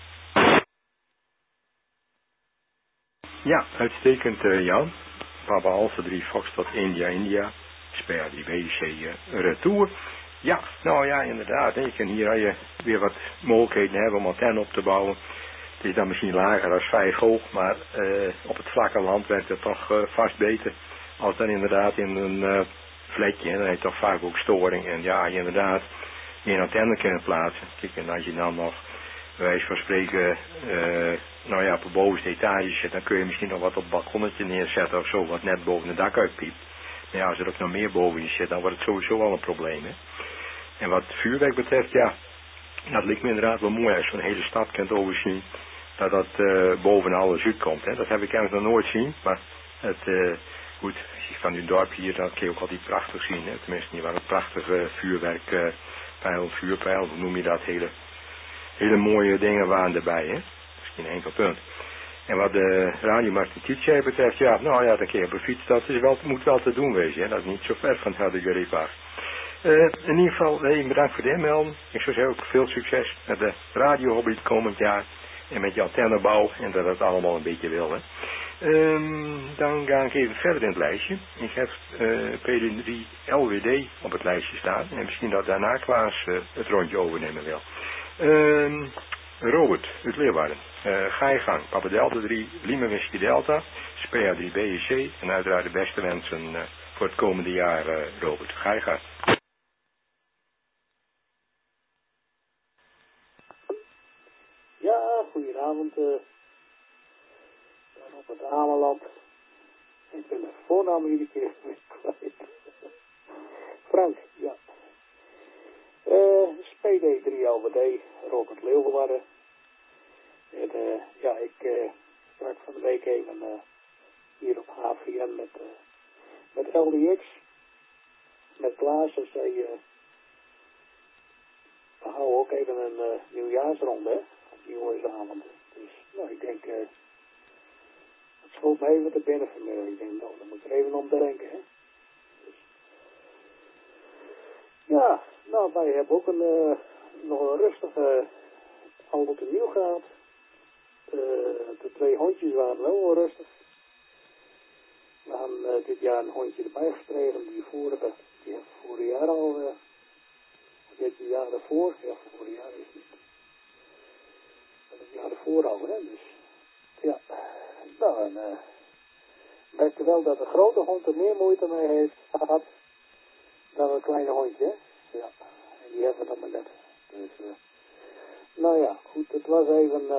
Ja, uitstekend, Jan. Papa Alpha 3, Foxtrot India, Speer 3 BC retour. Ja, nou ja, inderdaad. Hè. Je kan hier weer wat mogelijkheden hebben om antenne op te bouwen. Het is dan misschien lager dan 5 hoog, maar op het vlakke land werkt het toch vast beter. Als dan inderdaad in een vlekje, dan heb je toch vaak ook storing. En ja, je inderdaad meer antenne kunnen plaatsen. Kijk, en als je dan nog, bij wijze van spreken, op de bovenste etage zit, dan kun je misschien nog wat op het balkonnetje neerzetten of zo, wat net boven het dak uitpiept. Maar ja, als er ook nog meer boven je zit, dan wordt het sowieso wel een probleem, hè. En wat vuurwerk betreft, ja, dat lijkt me inderdaad wel mooi als je zo'n hele stad kunt overzien, dat boven alles uitkomt, hè. Dat heb ik eigenlijk nog nooit zien, maar goed, als je van uw dorp hier, dan kun je ook altijd prachtig zien, hè. Tenminste, niet waar een prachtige vuurpijl, hoe noem je dat, hele mooie dingen waren erbij, hè. Dat is geen enkel punt. En wat de radiomaster TJ betreft, ja, nou ja, dan kun je op een fiets, moet wel te doen wezen, hè. Dat is niet zo ver van het harde geriep af. In ieder geval, bedankt voor de inmelding. Ik zou zeggen ook veel succes met de radiohobby het komend jaar. En met je antennebouw. En dat het allemaal een beetje wil. Hè. Dan ga ik even verder in het lijstje. Ik heb PD3 LWD op het lijstje staan. En misschien dat daarna Klaas het rondje overnemen wil. Robert uit Leeuwarden. Ga je gang. Papa Delta 3, Lima Whisky Delta. Spea 3 BEC. En uiteraard de beste wensen voor het komende jaar, Robert. Ga je gang. iemand daar op het Ameland. Ik ben de voornaam iedere keer weer kwijt. Frank, ja. PD 3 LWD, Robert Leeuwarden. En ja, ik sprak van de week even hier op HVN met LDX. Met Klaas, en zei we houden ook even een nieuwjaarsronde, hè, op nieuwjaarsavond. Dus, nou, ik denk, het schoot me even te binnen vanmiddag. Ik denk, nou, dan moet ik er even om denken, hè. Dus, ja, nou, wij hebben ook nog een rustige oud en nieuw gehad. De 2 hondjes waren wel rustig. We hebben dit jaar een hondje erbij gekregen, die vorig jaar al, dit jaar daarvoor, ja, vorig jaar is het niet. Het jaar daarvoor al, hè, dus, ja. Nou, en merkte wel dat de grote hond er meer moeite mee heeft gehad dan een kleine hondje, hè. Ja, en die hebben we dan maar net. Dus, nou ja, goed, het was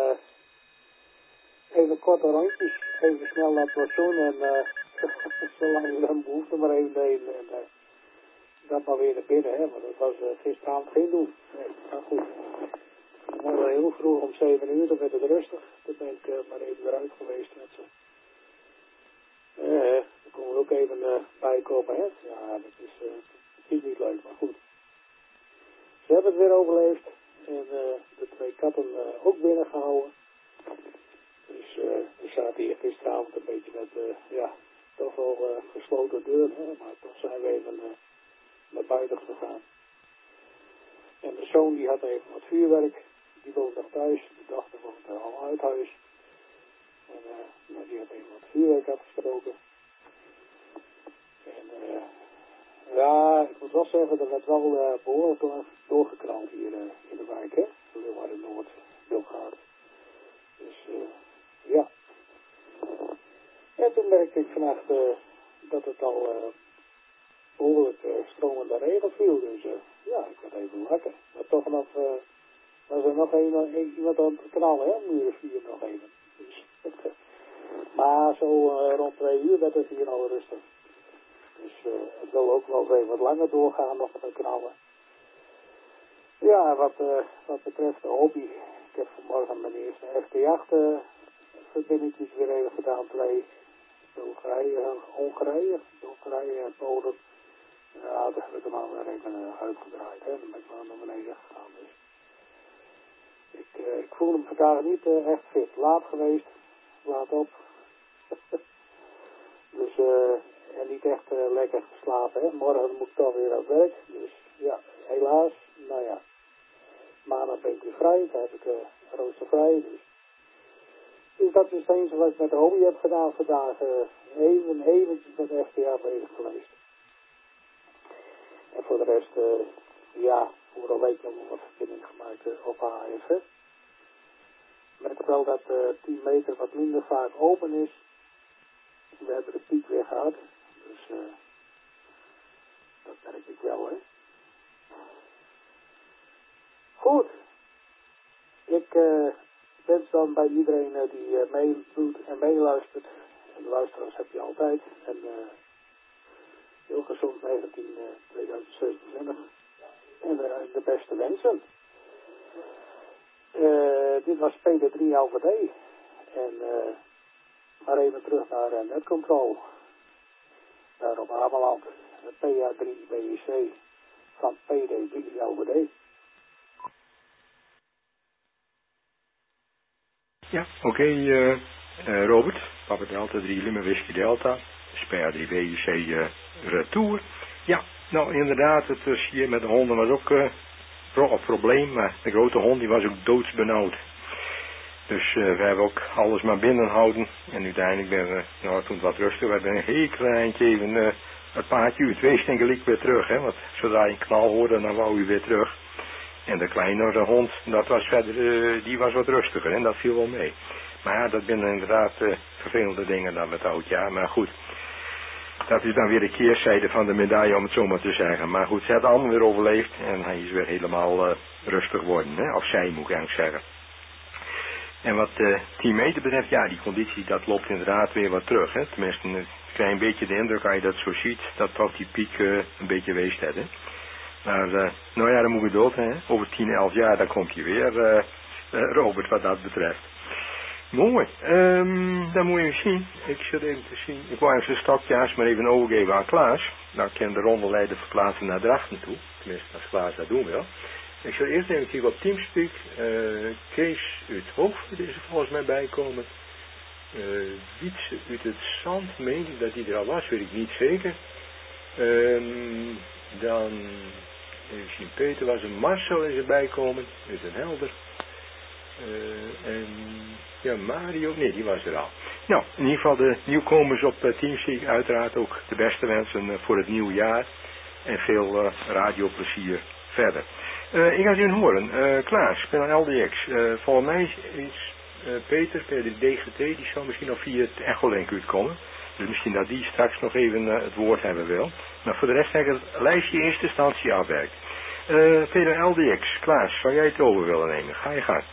even korte rondjes, even snel naar het plantsoen en zolang je dan behoefte maar even deed en dan maar weer naar binnen, hè, want dat was gisteravond geen doen. Nee, maar goed. Morgen heel vroeg om 7 uur, dan werd het rustig. Toen ben ik maar even eruit geweest met ze. Dan konden we ook even bijkomen, hè. Ja, dat is niet leuk, maar goed. Ze hebben het weer overleefd en de 2 katten ook binnengehouden. Dus we zaten hier gisteravond een beetje met, ja, toch wel gesloten deuren, hè, maar toch zijn we even naar buiten gegaan. En de zoon die had even wat vuurwerk, die woont nog thuis, de dochter woont al uit huis. En nou, die had even wat vuurwerk afgesproken. En ja, ik moet wel zeggen, er werd wel behoorlijk doorgeknald hier in de wijk, hè. Leeuwarden Noord, Bilgaard. Dus ja. En toen merkte ik vannacht dat het al behoorlijk stromende regen viel. Dus ja, ik werd even wakker. Maar toch nog was er nog iemand aan het knallen, hè, muren 4 nog even. Dus, maar zo rond 2 uur werd het hier al rustig. Dus het wil ook wel even wat langer doorgaan nog met een knallen. Ja, wat betreft de hobby. Ik heb vanmorgen mijn eerste echte jachtverbindingjes weer even gedaan. 2. Hongarije en Polen. Ja, daar heb ik hem al weer even uitgedraaid. Hè. Dan ben ik wel naar beneden gegaan. Dus. Ik voel hem vandaag niet echt fit. Laat geweest. Laat op. Dus, en niet echt lekker geslapen. Hè. Morgen moet ik toch weer aan het werk. Dus ja, helaas. Nou ja. Maandag ben ik weer vrij. Dan heb ik roostervrij. Dus dat is het enige wat ik met de hobby heb gedaan vandaag. Eventjes met de FTA bezig geweest. En voor de rest, ja, voor een week nog wat verbinding gemaakt op AF. Ik merk wel dat 10 meter wat minder vaak open is. We hebben de piek weer gehad. Dus dat merk ik wel, hè. Goed. Ik wens dan bij iedereen die meedoet en meeluistert. En de luisteraars heb je altijd. En heel gezond 2026. En de beste wensen. Dit was PD3 LVD. En maar even terug naar netcontrol. Daar op Ameland. PA3 BEC van PD3 LVD. Ja, oké, Robert. Papa Delta 3 Lima Whisky Delta. PA3 BEC retour. Ja, nou inderdaad, het was hier met de honden was ook een probleem. Maar de grote hond die was ook doodsbenauwd. Dus we hebben ook alles maar binnen houden. En uiteindelijk ben we, nou toen het wat rustig, we hebben een heel kleintje even een paardje uur 2 stinkelijk weer terug. Hè, want zodra je een knal hoorde, dan wou u weer terug. En de kleinere hond, dat was verder, die was wat rustiger en dat viel wel mee. Maar ja, dat zijn inderdaad vervelende dingen dan met oud jaar. Maar goed, dat is dan weer de keerzijde van de medaille om het zo maar te zeggen. Maar goed, ze hebben allemaal weer overleefd en hij is weer helemaal rustig geworden. Hè? Of zij moet ik eigenlijk zeggen. En wat 10 meter betreft, ja, die conditie, dat loopt inderdaad weer wat terug. Hè? Tenminste, ik krijg een beetje de indruk, als je dat zo ziet, dat die piek een beetje geweest heeft. Hè? Maar, nou ja, dan moet je dood, hè. Over 10, 11 jaar, dan komt hij weer, Robert, wat dat betreft. Mooi. Dan moet je eens zien. Ik zit even te zien. Ik wou even zijn stokjes maar even overgeven aan Klaas. Nou, ik kan de rondeleider verplaatsen naar Drachten toe. Tenminste, als Klaas dat doen wil. Ik zal eerst even zien op Teamspeak. Kees uit Hoofd is er volgens mij bijkomen. Wietse uit het Zand, meen ik dat hij er al was, weet ik niet zeker. Dan, even zien, Peter was er, Marcel is erbij komen, uit een Helder. En ja, Mario, nee, die was er al. Nou, in ieder geval de nieuwkomers op Teamspeak, uiteraard ook de beste wensen voor het nieuwe jaar. En veel radioplezier verder. Ik ga eens horen, Klaas, ik ben aan LDX. Volgens mij is Peter de DGT, die zal misschien nog via het Echolink uitkomen. Dus misschien dat die straks nog even het woord hebben wil. Maar voor de rest heb ik het lijstje in eerste instantie afwerkt. Peter LDX, Klaas, zou jij het over willen nemen? Ga je gang.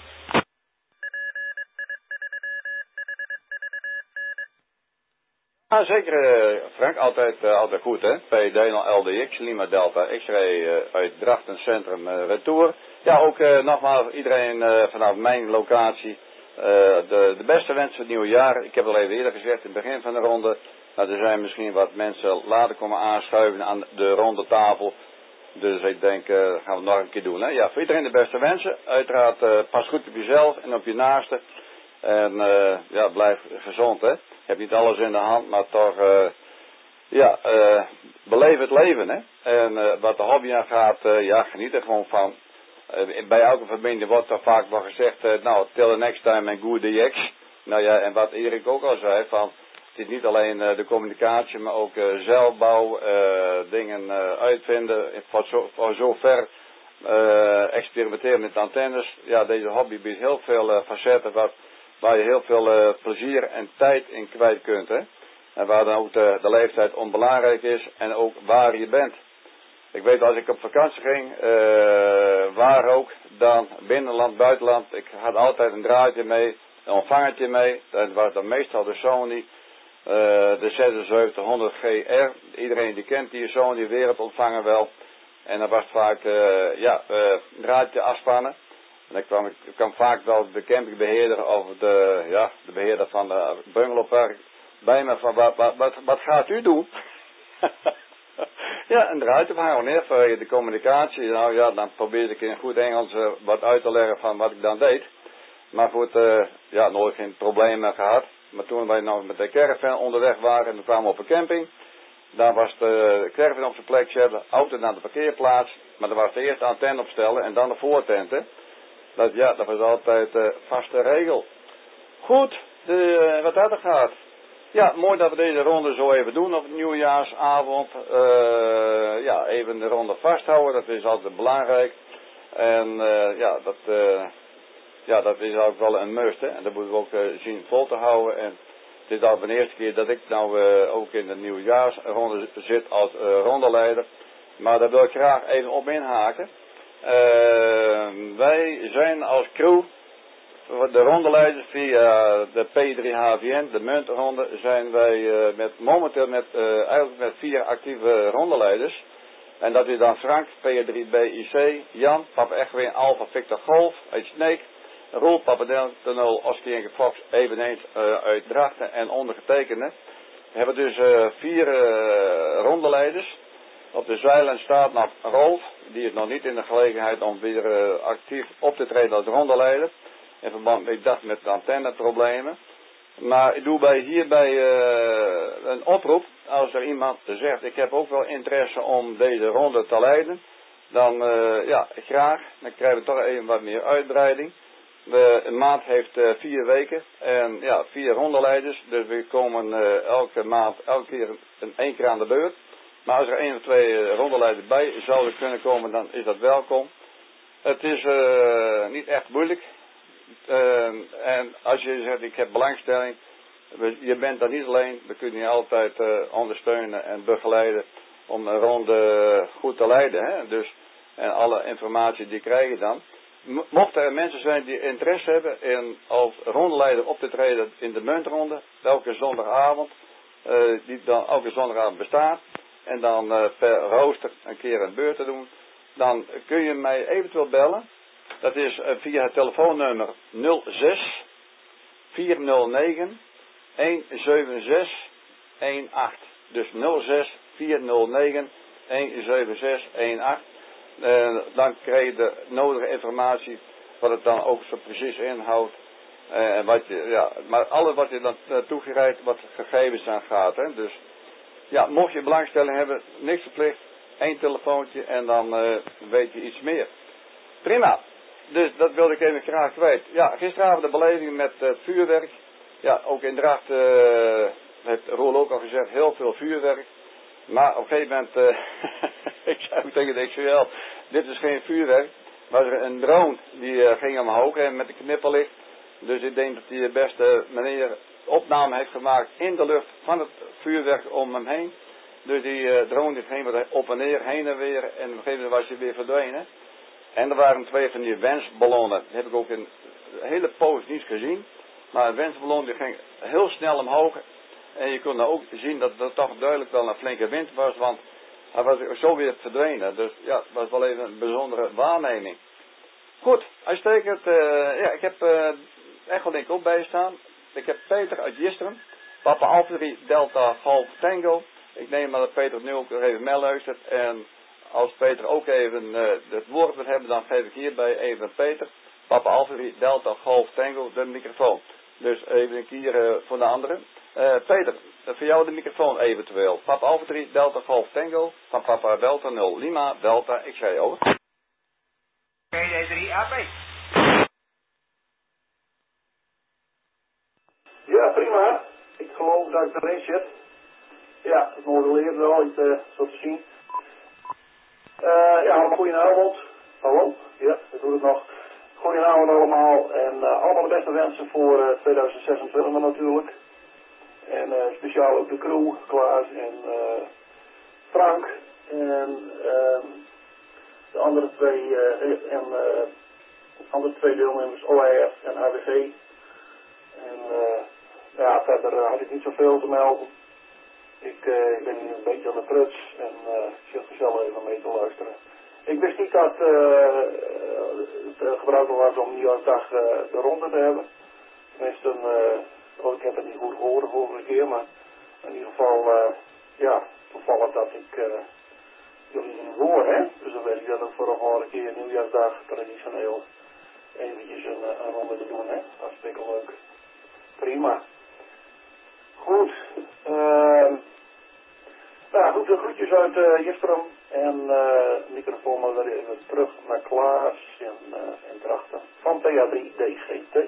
Ja, zeker Frank, altijd goed hè. Bij Daniel LDX, Lima Delta X-ray uit Drachten Centrum Retour. Ja, ook nogmaals iedereen vanaf mijn locatie de beste wensen voor het nieuwe jaar. Ik heb al even eerder gezegd in het begin van de ronde. Nou, er zijn misschien wat mensen later komen aanschuiven aan de ronde tafel. Dus ik denk, dat gaan we nog een keer doen. Hè? Ja, voor iedereen de beste wensen. Uiteraard pas goed op jezelf en op je naasten. En ja, blijf gezond hè. Je hebt niet alles in de hand, maar toch, beleef het leven hè. En wat de hobby aan gaat, ja, geniet er gewoon van. Bij elke verbinding wordt er vaak wel gezegd, nou, till the next time and good DX. Nou ja, en wat Erik ook al zei, van, het is niet alleen de communicatie, maar ook zeilbouw, dingen uitvinden, voor zover experimenteren met antennes. Ja, deze hobby biedt heel veel facetten waar je heel veel plezier en tijd in kwijt kunt. Hè? En waar dan ook de leeftijd onbelangrijk is en ook waar je bent. Ik weet als ik op vakantie ging, waar ook, dan binnenland, buitenland, ik had altijd een draadje mee, een ontvangertje mee. Dat was dan meestal de Sony, de 7600 GR. Iedereen die kent die Sony wereldontvanger wel. En dan was het vaak, draadje afspannen. En ik kwam vaak wel de campingbeheerder of de beheerder van de bungalowpark bij me van, wat gaat u doen? Ja, een draadje ophangen, wanneer voor de communicatie. Nou ja, dan probeerde ik in goed Engels wat uit te leggen van wat ik dan deed. Maar goed, nooit geen problemen gehad. Maar toen wij nou met de caravan onderweg waren en we kwamen op een camping. Dan was de caravan op zijn plek zetten, auto naar de parkeerplaats. Maar dan was de eerste antenne opstellen en dan de voortenten. Dat was altijd vaste regel. Goed, wat dat er gaat. Ja, mooi dat we deze ronde zo even doen op nieuwjaarsavond. Even de ronde vasthouden, dat is altijd belangrijk. En dat is ook wel een must. Hè? En dat moeten we ook zien vol te houden. En het is al de eerste keer dat ik nou ook in de nieuwjaarsronde zit als rondeleider. Maar daar wil ik graag even op inhaken. Wij zijn als crew, de rondeleiders via de P3HVN, de muntronde, zijn wij momenteel met 4 actieve rondeleiders. En dat is dan Frank, P3BIC, Jan, Papa Echtwin, Alpha Victor Golf, uit Sneek, Roel, Papa Delta 0, Oscar Inge Fox, eveneens uit Drachten en ondergetekende. We hebben dus 4 rondeleiders. Op de zeilen staat nog Rolf, die is nog niet in de gelegenheid om weer actief op te treden als rondeleider. In verband met antenneproblemen. Maar ik doe hierbij een oproep. Als er iemand zegt, ik heb ook wel interesse om deze ronde te leiden. Dan graag. Dan krijgen we toch even wat meer uitbreiding. Een maand heeft 4 weken. En 4 rondeleiders. Dus we komen elke maand, elke keer 1 keer aan de beurt. Maar als er 1 of 2 rondeleiders bij zouden kunnen komen, dan is dat welkom. Het is niet echt moeilijk. En als je zegt, ik heb belangstelling, je bent daar niet alleen. We kunnen je altijd ondersteunen en begeleiden om een ronde goed te leiden. Hè? Dus, en alle informatie die krijg je dan. mochten er mensen zijn die interesse hebben in als rondeleider op te treden in de muntronde, elke zondagavond, die dan elke zondagavond bestaat, en dan per rooster een keer een beurt te doen, dan kun je mij eventueel bellen. Dat is via het telefoonnummer 06 409 176 18. Dus 06 409 176 18. Dan krijg je de nodige informatie wat het dan ook zo precies inhoudt. Maar alles wat je dan toegereikt, wat gegevens aan gaat. Hè. Dus ja, mocht je belangstelling hebben, niks verplicht, 1 telefoontje en dan weet je iets meer. Prima. Dus dat wilde ik even graag kwijt. Ja, gisteravond de beleving met vuurwerk. Ja, ook in Dracht heeft Roel ook al gezegd, heel veel vuurwerk. Maar op een gegeven moment, ik zei tegen de XVL, dit is geen vuurwerk. Maar er een drone, die ging omhoog en met een knipperlicht. Dus ik denk dat die beste meneer opname heeft gemaakt in de lucht van het vuurwerk om hem heen. Dus die drone die ging wat op en neer, heen en weer. En op een gegeven moment was hij weer verdwenen. En er waren 2 van die wensballonnen. Die heb ik ook in een hele poos niet gezien. Maar een wensballon die ging heel snel omhoog. En je kon ook zien dat er toch duidelijk wel een flinke wind was. Want hij was zo weer verdwenen. Dus ja, het was wel even een bijzondere waarneming. Goed, uitstekend. Ja, ik heb Echolink ook bijstaan. Ik heb Peter uit Jisteren. Papa Alpha 3 Delta Golf Tango. Ik neem maar dat Peter nu ook even meeluistert. En als Peter ook even het woord wil hebben, dan geef ik hierbij even Peter. Papa Alpha 3 Delta Golf Tango de microfoon. Dus even een keer voor de anderen. Peter, voor jou de microfoon eventueel. Papa Alpha 3 Delta Golf Tango van Papa Delta 0 Lima Delta X-ray over. PD3AP. Ja, prima. Ik geloof dat ik erin zit. Ja, ik modelleerde al iets zo te zien. Ja, allemaal goedenavond. Hallo? Ja, ik doe het nog. Goedenavond allemaal en allemaal de beste wensen voor 2026 natuurlijk. En speciaal ook de crew, Klaas en Frank en de andere twee deelnemers OIF en AWG. En ja, verder had ik niet zoveel te melden. Ik ben hier een beetje aan de pruts en zit gezellig even mee te luisteren. Ik wist niet dat het gebruikelijk was om nieuwjaarsdag de ronde te hebben. Tenminste, ik heb het niet goed gehoord vorige keer, maar in ieder geval, ja, toevallig dat ik jullie niet hoor, hè. Dus dan weet ik dat ik voor een volgende keer nieuwjaarsdag traditioneel eventjes een ronde te doen, hè. Hartstikke leuk. Prima. Goed. Nou goed, de groetjes uit Jisteren en microfoon maar weer even terug naar Klaas en Drachten van PA3 DGT.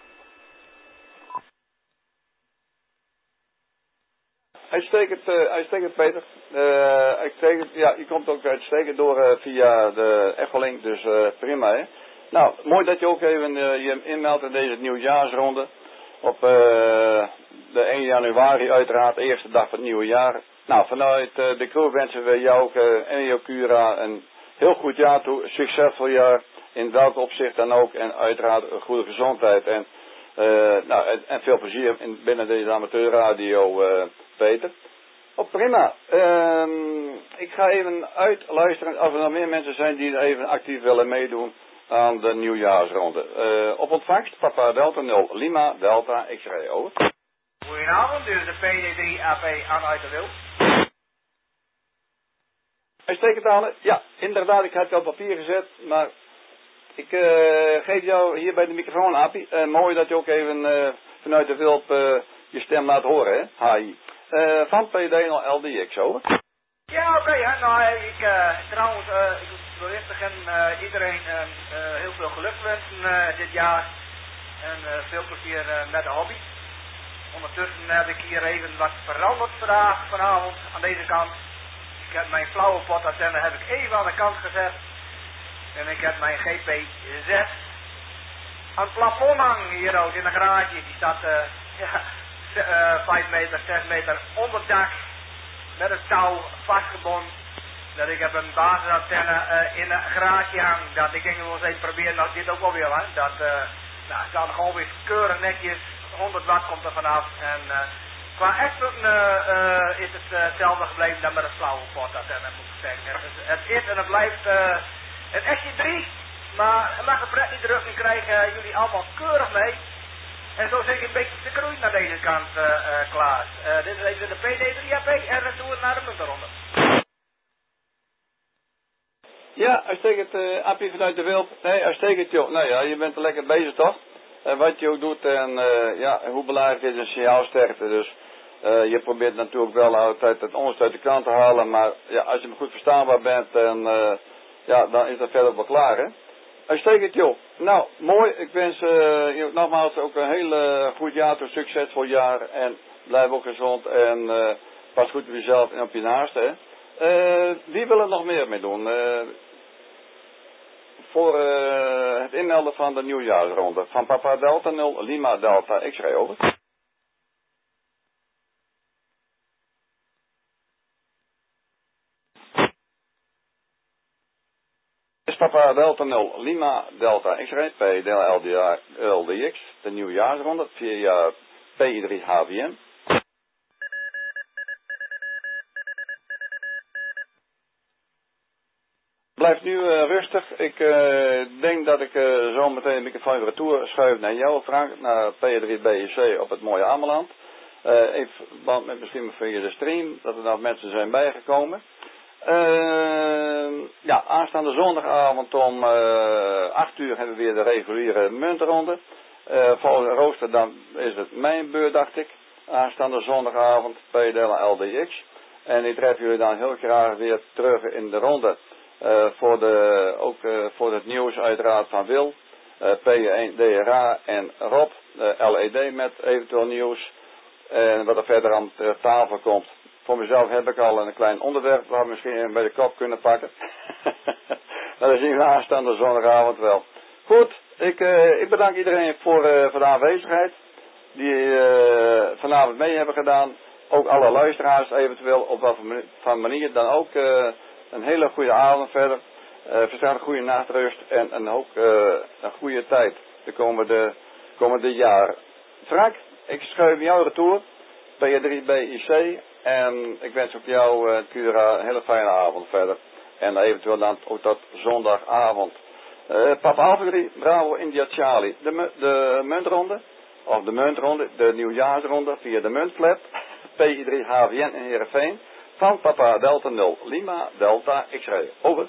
Uitstekend Peter. Uitstekend, ja, je komt ook uitstekend door via de Echolink, dus prima hè. Nou, mooi dat je ook even je inmeldt in deze nieuwjaarsronde. Op de 1 januari uiteraard, de eerste dag van het nieuwe jaar. Nou, vanuit de crew wensen we jou ook en jouw Cura een heel goed jaar toe. Een succesvol jaar in welk opzicht dan ook. En uiteraard een goede gezondheid. En, en veel plezier binnen deze amateurradio, Peter. Oh, prima. Ik ga even uitluisteren als er nog meer mensen zijn die even actief willen meedoen aan de nieuwjaarsronde. Op ontvangst, Papa Delta 0 Lima Delta X-ray, over. Goedenavond, dit is de PD3AP aan uit de Wil. Uitstekend, Anne. Ja, inderdaad, ik had je op papier gezet, maar ik geef jou hier bij de microfoon, Appie. Mooi dat je ook even vanuit de Wilp je stem laat horen, hè? HI. Van PD0 LDX, over. Ja, oké, hè. Nou, trouwens, ik wil eerst beginnen iedereen heel veel geluk wensen dit jaar. En veel plezier met de hobby. Ondertussen heb ik hier even wat veranderd vanavond aan deze kant. Ik heb mijn flauwe potantenne heb ik even aan de kant gezet. En ik heb mijn GPZ aan het plafond hangen hier ook in de garage. Die staat 5 meter, 6 meter onder het dak. Met een touw vastgebonden. Dat ik heb een basisantenne in een garage hangen. Dat ik ging wel eens even proberen dat dit ook wel weer was. Dat kan gewoon weer keurig netjes, 100 watt komt er vanaf. En qua exporten is het hetzelfde gebleven dan met een flauwe potantenne, moet ik zeggen. Het is en het blijft een SJ3, maar je mag het pret niet terug en krijgen jullie allemaal keurig mee. En zo zit je een beetje te groeien naar deze kant, Klaas. Dit is even de PD3AP en retour naar de muntenronde. Ja, uitstekend, Appie vanuit de Wild. Nee, uitstekend joh. Nou ja, je bent er lekker bezig toch? En wat je ook doet en ja, hoe belangrijk is een signaalsterkte. Dus je probeert natuurlijk wel altijd het onderste uit de krant te halen. Maar ja, als je goed verstaanbaar bent, ja, dan is dat verder wel klaar hè. Uitstekend joh. Nou, mooi. Ik wens je nogmaals ook een heel goed jaar toe, succesvol jaar. En blijf ook gezond en pas goed op jezelf en op je naasten. Wie wil er nog meer mee doen? Voor het inmelden van de nieuwjaarsronde. Van Papa Delta 0, Lima Delta, ik schrijf over. Is Papa Delta 0, Lima Delta, ik schrijf bij LDX, de nieuwjaarsronde, via P3 HVM. Blijf nu rustig. Ik denk dat ik zo meteen een microfoon weer retour schuif naar jou, Frank, naar P3BEC op het mooie Ameland. In verband met misschien via de stream, dat er nog mensen zijn bijgekomen. Ja, aanstaande zondagavond om 8 uur hebben we weer de reguliere muntronde. Volgens de rooster dan is het mijn beurt, dacht ik. Aanstaande zondagavond bij de LDX. En ik tref jullie dan heel graag weer terug in de ronde. Ook voor het nieuws uiteraard van Wil, P1 DRA en Rob, LED met eventueel nieuws en wat er verder aan de tafel komt. Voor mezelf heb ik al een klein onderwerp waar we misschien bij de kop kunnen pakken. Dat zien we aanstaande zondagavond wel. Goed, ik bedank iedereen voor de aanwezigheid die vanavond mee hebben gedaan. Ook alle luisteraars eventueel op wat voor manier dan ook. Een hele goede avond verder. Verstandig goede nachtrust en ook een goede tijd de komende jaren. Frank, ik schuif jou retour. P3BIC. En ik wens ook jou, Cura, een hele fijne avond verder. En eventueel dan ook tot zondagavond. Papa Alpha 3, Bravo India Charlie. De muntronde. Of de muntronde, de nieuwjaarsronde via de muntflat. P3 HVN in Heerenveen. Van Papa Delta 0, Lima Delta X-ray. Over.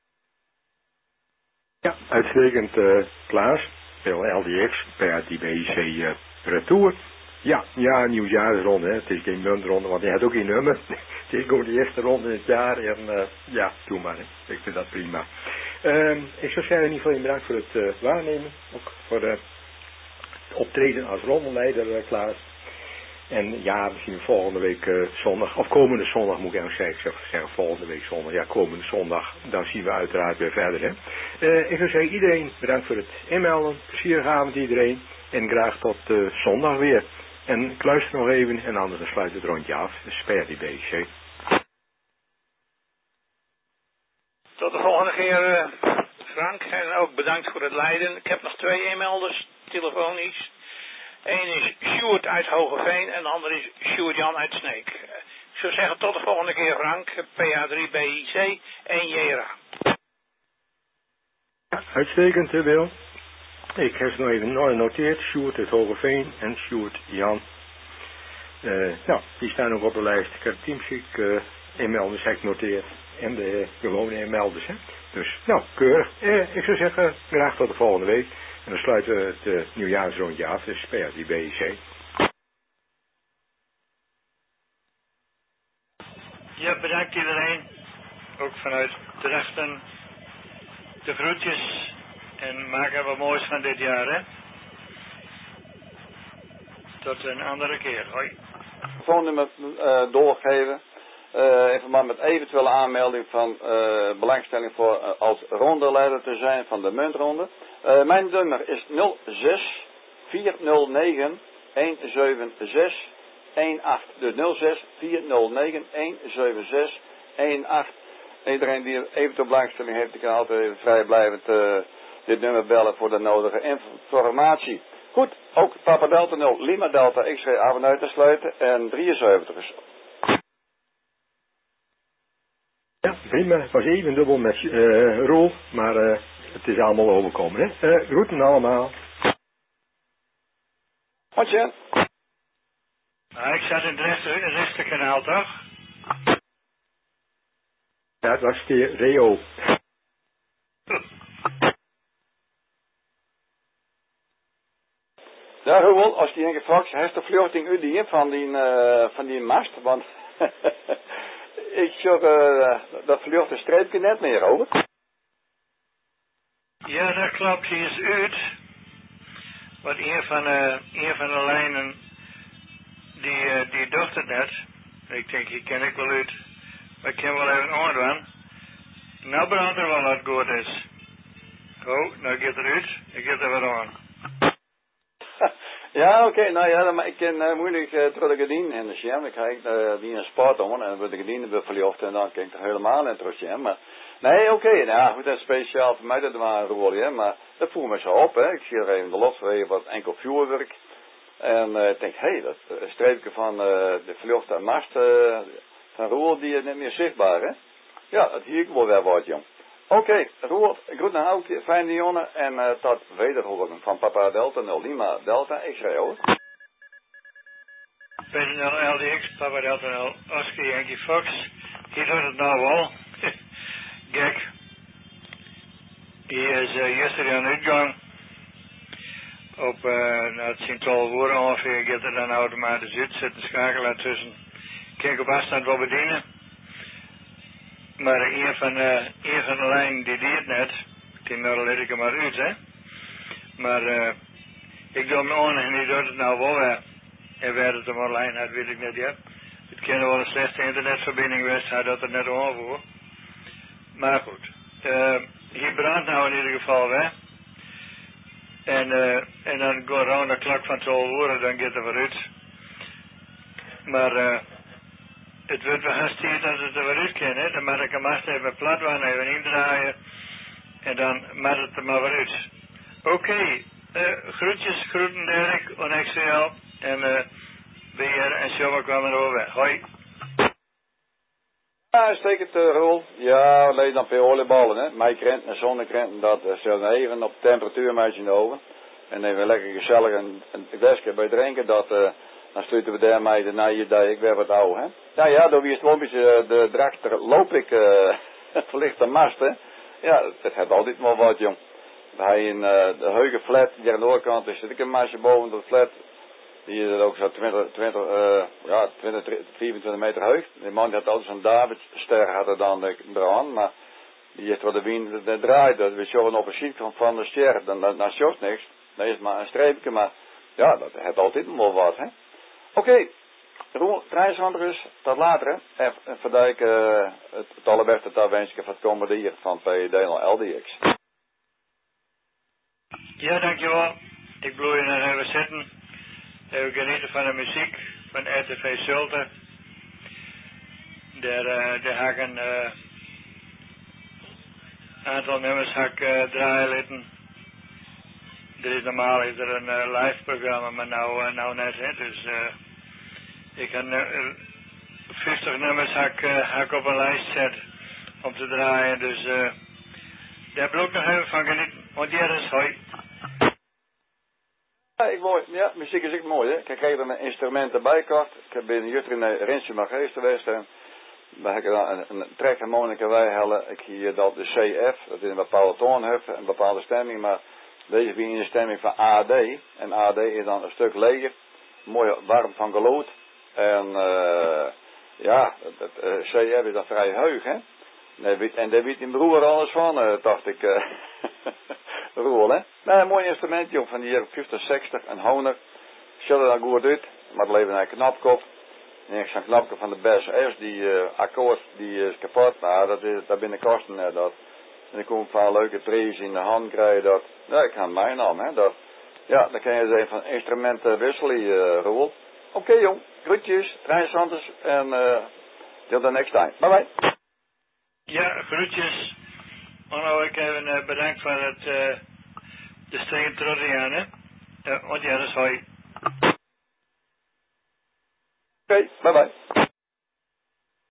Ja, uitstekend Klaas. LDX, PATBIC retour. Ja, nieuwjaarsronde. Hè. Het is geen muntronde, want hij had ook geen nummer. Het is gewoon de eerste ronde in het jaar. En ja, doe maar. Hè. Ik vind dat prima. Ik zou zeggen in ieder geval bedankt voor het waarnemen. Ook voor het optreden als rondeleider, Klaas. En ja, misschien volgende week zondag, of komende zondag moet ik eigenlijk zeggen volgende week zondag. Ja, komende zondag, dan zien we uiteraard weer verder. Hè. Ik zou zeggen, iedereen bedankt voor het inmelden. Plezierige avond iedereen. En graag tot zondag weer. En ik luister nog even en anders sluit het rondje af. Sper die BC. Tot de volgende keer, Frank. En ook bedankt voor het leiden. Ik heb nog 2 inmelders, telefonisch. Eén is Sjoerd uit Hogeveen en de ander is Sjoerd Jan uit Sneek. Ik zou zeggen tot de volgende keer Frank, PA3BIC en JRA. Ja, uitstekend Wil. Ik heb ze nog even genoteerd. Sjoerd uit Hogeveen en Sjoerd Jan. Nou, die staan ook op de lijst. Ik heb teamschick inmelders genoteerd. En de gewone inmelders. Hè. Dus, nou, keurig. Ik zou zeggen, graag tot de volgende week. En dan sluiten we het nieuwjaarsrondje af, dus PATBIC. Ja, bedankt iedereen. Ook vanuit Drachten. De groetjes. En maak er wat moois van dit jaar, hè. Tot een andere keer. Hoi. Telefoonnummer doorgeven. In verband met eventuele aanmelding van belangstelling voor als rondeleider te zijn van de muntronde. Mijn nummer is 06 409 176 18. Dus 06 409 176 18. Iedereen die eventueel belangstelling heeft, die kan altijd even vrijblijvend dit nummer bellen voor de nodige informatie. Goed, ook Papa Delta 0, Lima Delta, ik schreef avond uit te sluiten en 73 is. Ja, prima. Het was even dubbel met Roel, maar het is allemaal overkomen. Hè? Groeten allemaal. Wat je? Nou, ik zat in het rechtenkanaal, toch? Ja, het was de Reo. Ja, Roel, als die gevraagd heeft de vluchting u die van die mast, want ik zag dat vlucht een streepje net meer, hoor. Ja, dat klopt, die is uit. Want een van de lijnen, die doet het net. Ik denk, die ken ik wel uit. Maar ik ken wel even aan. Nou brandt er wel wat goed is. Oh, nou gaat het uit. Ik ga er weer aan. Ja, oké, nou ja, maar ik ken moeilijk door de gardien in de scherm. Ik krijg die een sport om en dan wordt de gardine verlicht en dan kijk ik er helemaal in het scherm. Maar nee, oké, nou goed, dat is speciaal voor mij dat maar een rol, hè, maar dat voel me zo op, hè. Ik zie er even de lot voor even wat enkel vuurwerk. En ik denk, hé, dat streepje van de vlucht en mast van Roel, die is niet meer zichtbaar, hè. Ja, dat hier ik wel weer wat, jong. Oké, Roel, groet naar Houtje, fijne jongen en tot wederhoring van Papa Delta 0 Lima Delta X-ray, hoor. Peter LDX, Papa Delta 0, Oscar Yankee Fox. Hier doet het nou wel. Gek. Hier is gisteren aan uitgang. Op, het zijn 12 uur ongeveer, gaat er dan automatisch uit, zit een schakelaar tussen. Kijk op afstand wel bedienen. Maar een van de lijnen die het net, die nou ik hem maar uit, hè. Maar ik doe hem aan en die doet het nou wel weer. En waar het hem online had, weet ik niet, ja. Het kan wel een slechte internetverbinding geweest, hij doet het net aan voor. Maar goed, hier brandt nou in ieder geval weg. En dan gaat rond de klok van 12 uur, dan gaat er weer uit. Maar het wordt wel haast dat het er weer uit kan, hè. Dan mag ik hem haast even plat waan, even indraaien. En dan mag het er maar weer uit. Oké, groetjes, groeten Dirk, en XL. En beheer en Sjoma kwamen over. Hoi. Ja, uitstekend, Roel. Ja, alleen dan veel olieballen, hè. Mijkrenten en zonnekrenten, dat zullen even op temperatuur met je in de oven. En even lekker gezellig een wesje bij drinken, dat dan sluiten we daarmee de naaie dag ik weer wat oude, hè. Ja, ja, door wie is het lompjes de drachter loop ik verlichte mast, hè. Ja, dat heeft altijd wel wat, jong. Bij een de heuge flat, hier aan de overkant, is zit ik een mastje boven de flat. Die is ook zo 24 meter hoog. Die man had altijd zo'n Davidster had er dan eraan, maar die heeft wel de wind draait. Dat we zo op een sheet van de ster, dan short niks. Dat is maar een streepje, maar ja, dat heeft altijd wel wat, hè. Oké, Roel, reiswanderers, tot later, hè. En vandaag het allerbeste daar wens ik van het komende hier van PDL LDX. Ja, dankjewel. Ik bloei je nog even zitten. Even genieten van de muziek van RTV Zulte. Daar ga ik een aantal nummers draaien laten. Normaal is er een live programma, maar nou net, hè. Dus ik ga 50 nummers ga ik op een lijst zetten om te draaien. Dus daar wil ik nog even van genieten. Want ja, dat is hoi. Ja, muziek is echt mooi, hè. Ik kreeg er een instrument erbij gekocht. Ik heb bij Jutter in Rensje geweest geweest. En daar heb ik dan een trekharmonica bijhellen. Ik hier dat de CF, dat is een bepaalde toon heeft, een bepaalde stemming. Maar deze is in de stemming van AD. En AD is dan een stuk leger. Mooi warm van geluid. En ja, CF is dan vrij heug, hè. En daar weet mijn broer alles van, dacht ik. Roel, hè? Nou, een mooi instrument, jong, van die jaren 50, 60, een honer. Zullen dan goed uit, maar het leven een knapkop. En ik zo'n knapkop van de Bass S, die akkoord, die is kapot. Nou, dat binnen kosten, dat. En ik kom van leuke prijzen in de hand krijgen, dat. Ja, ik ga mijn naam, hè, dat. Ja, dan kan je eens even van instrumenten wisselen, Roel. Oké, jong, groetjes, reishandels en till the next time. Bye bye. Ja, groetjes. Mano, ik even bedankt voor het de strenge trottiaan, hè. Want ja, dat is hoi. Oké, bye bye.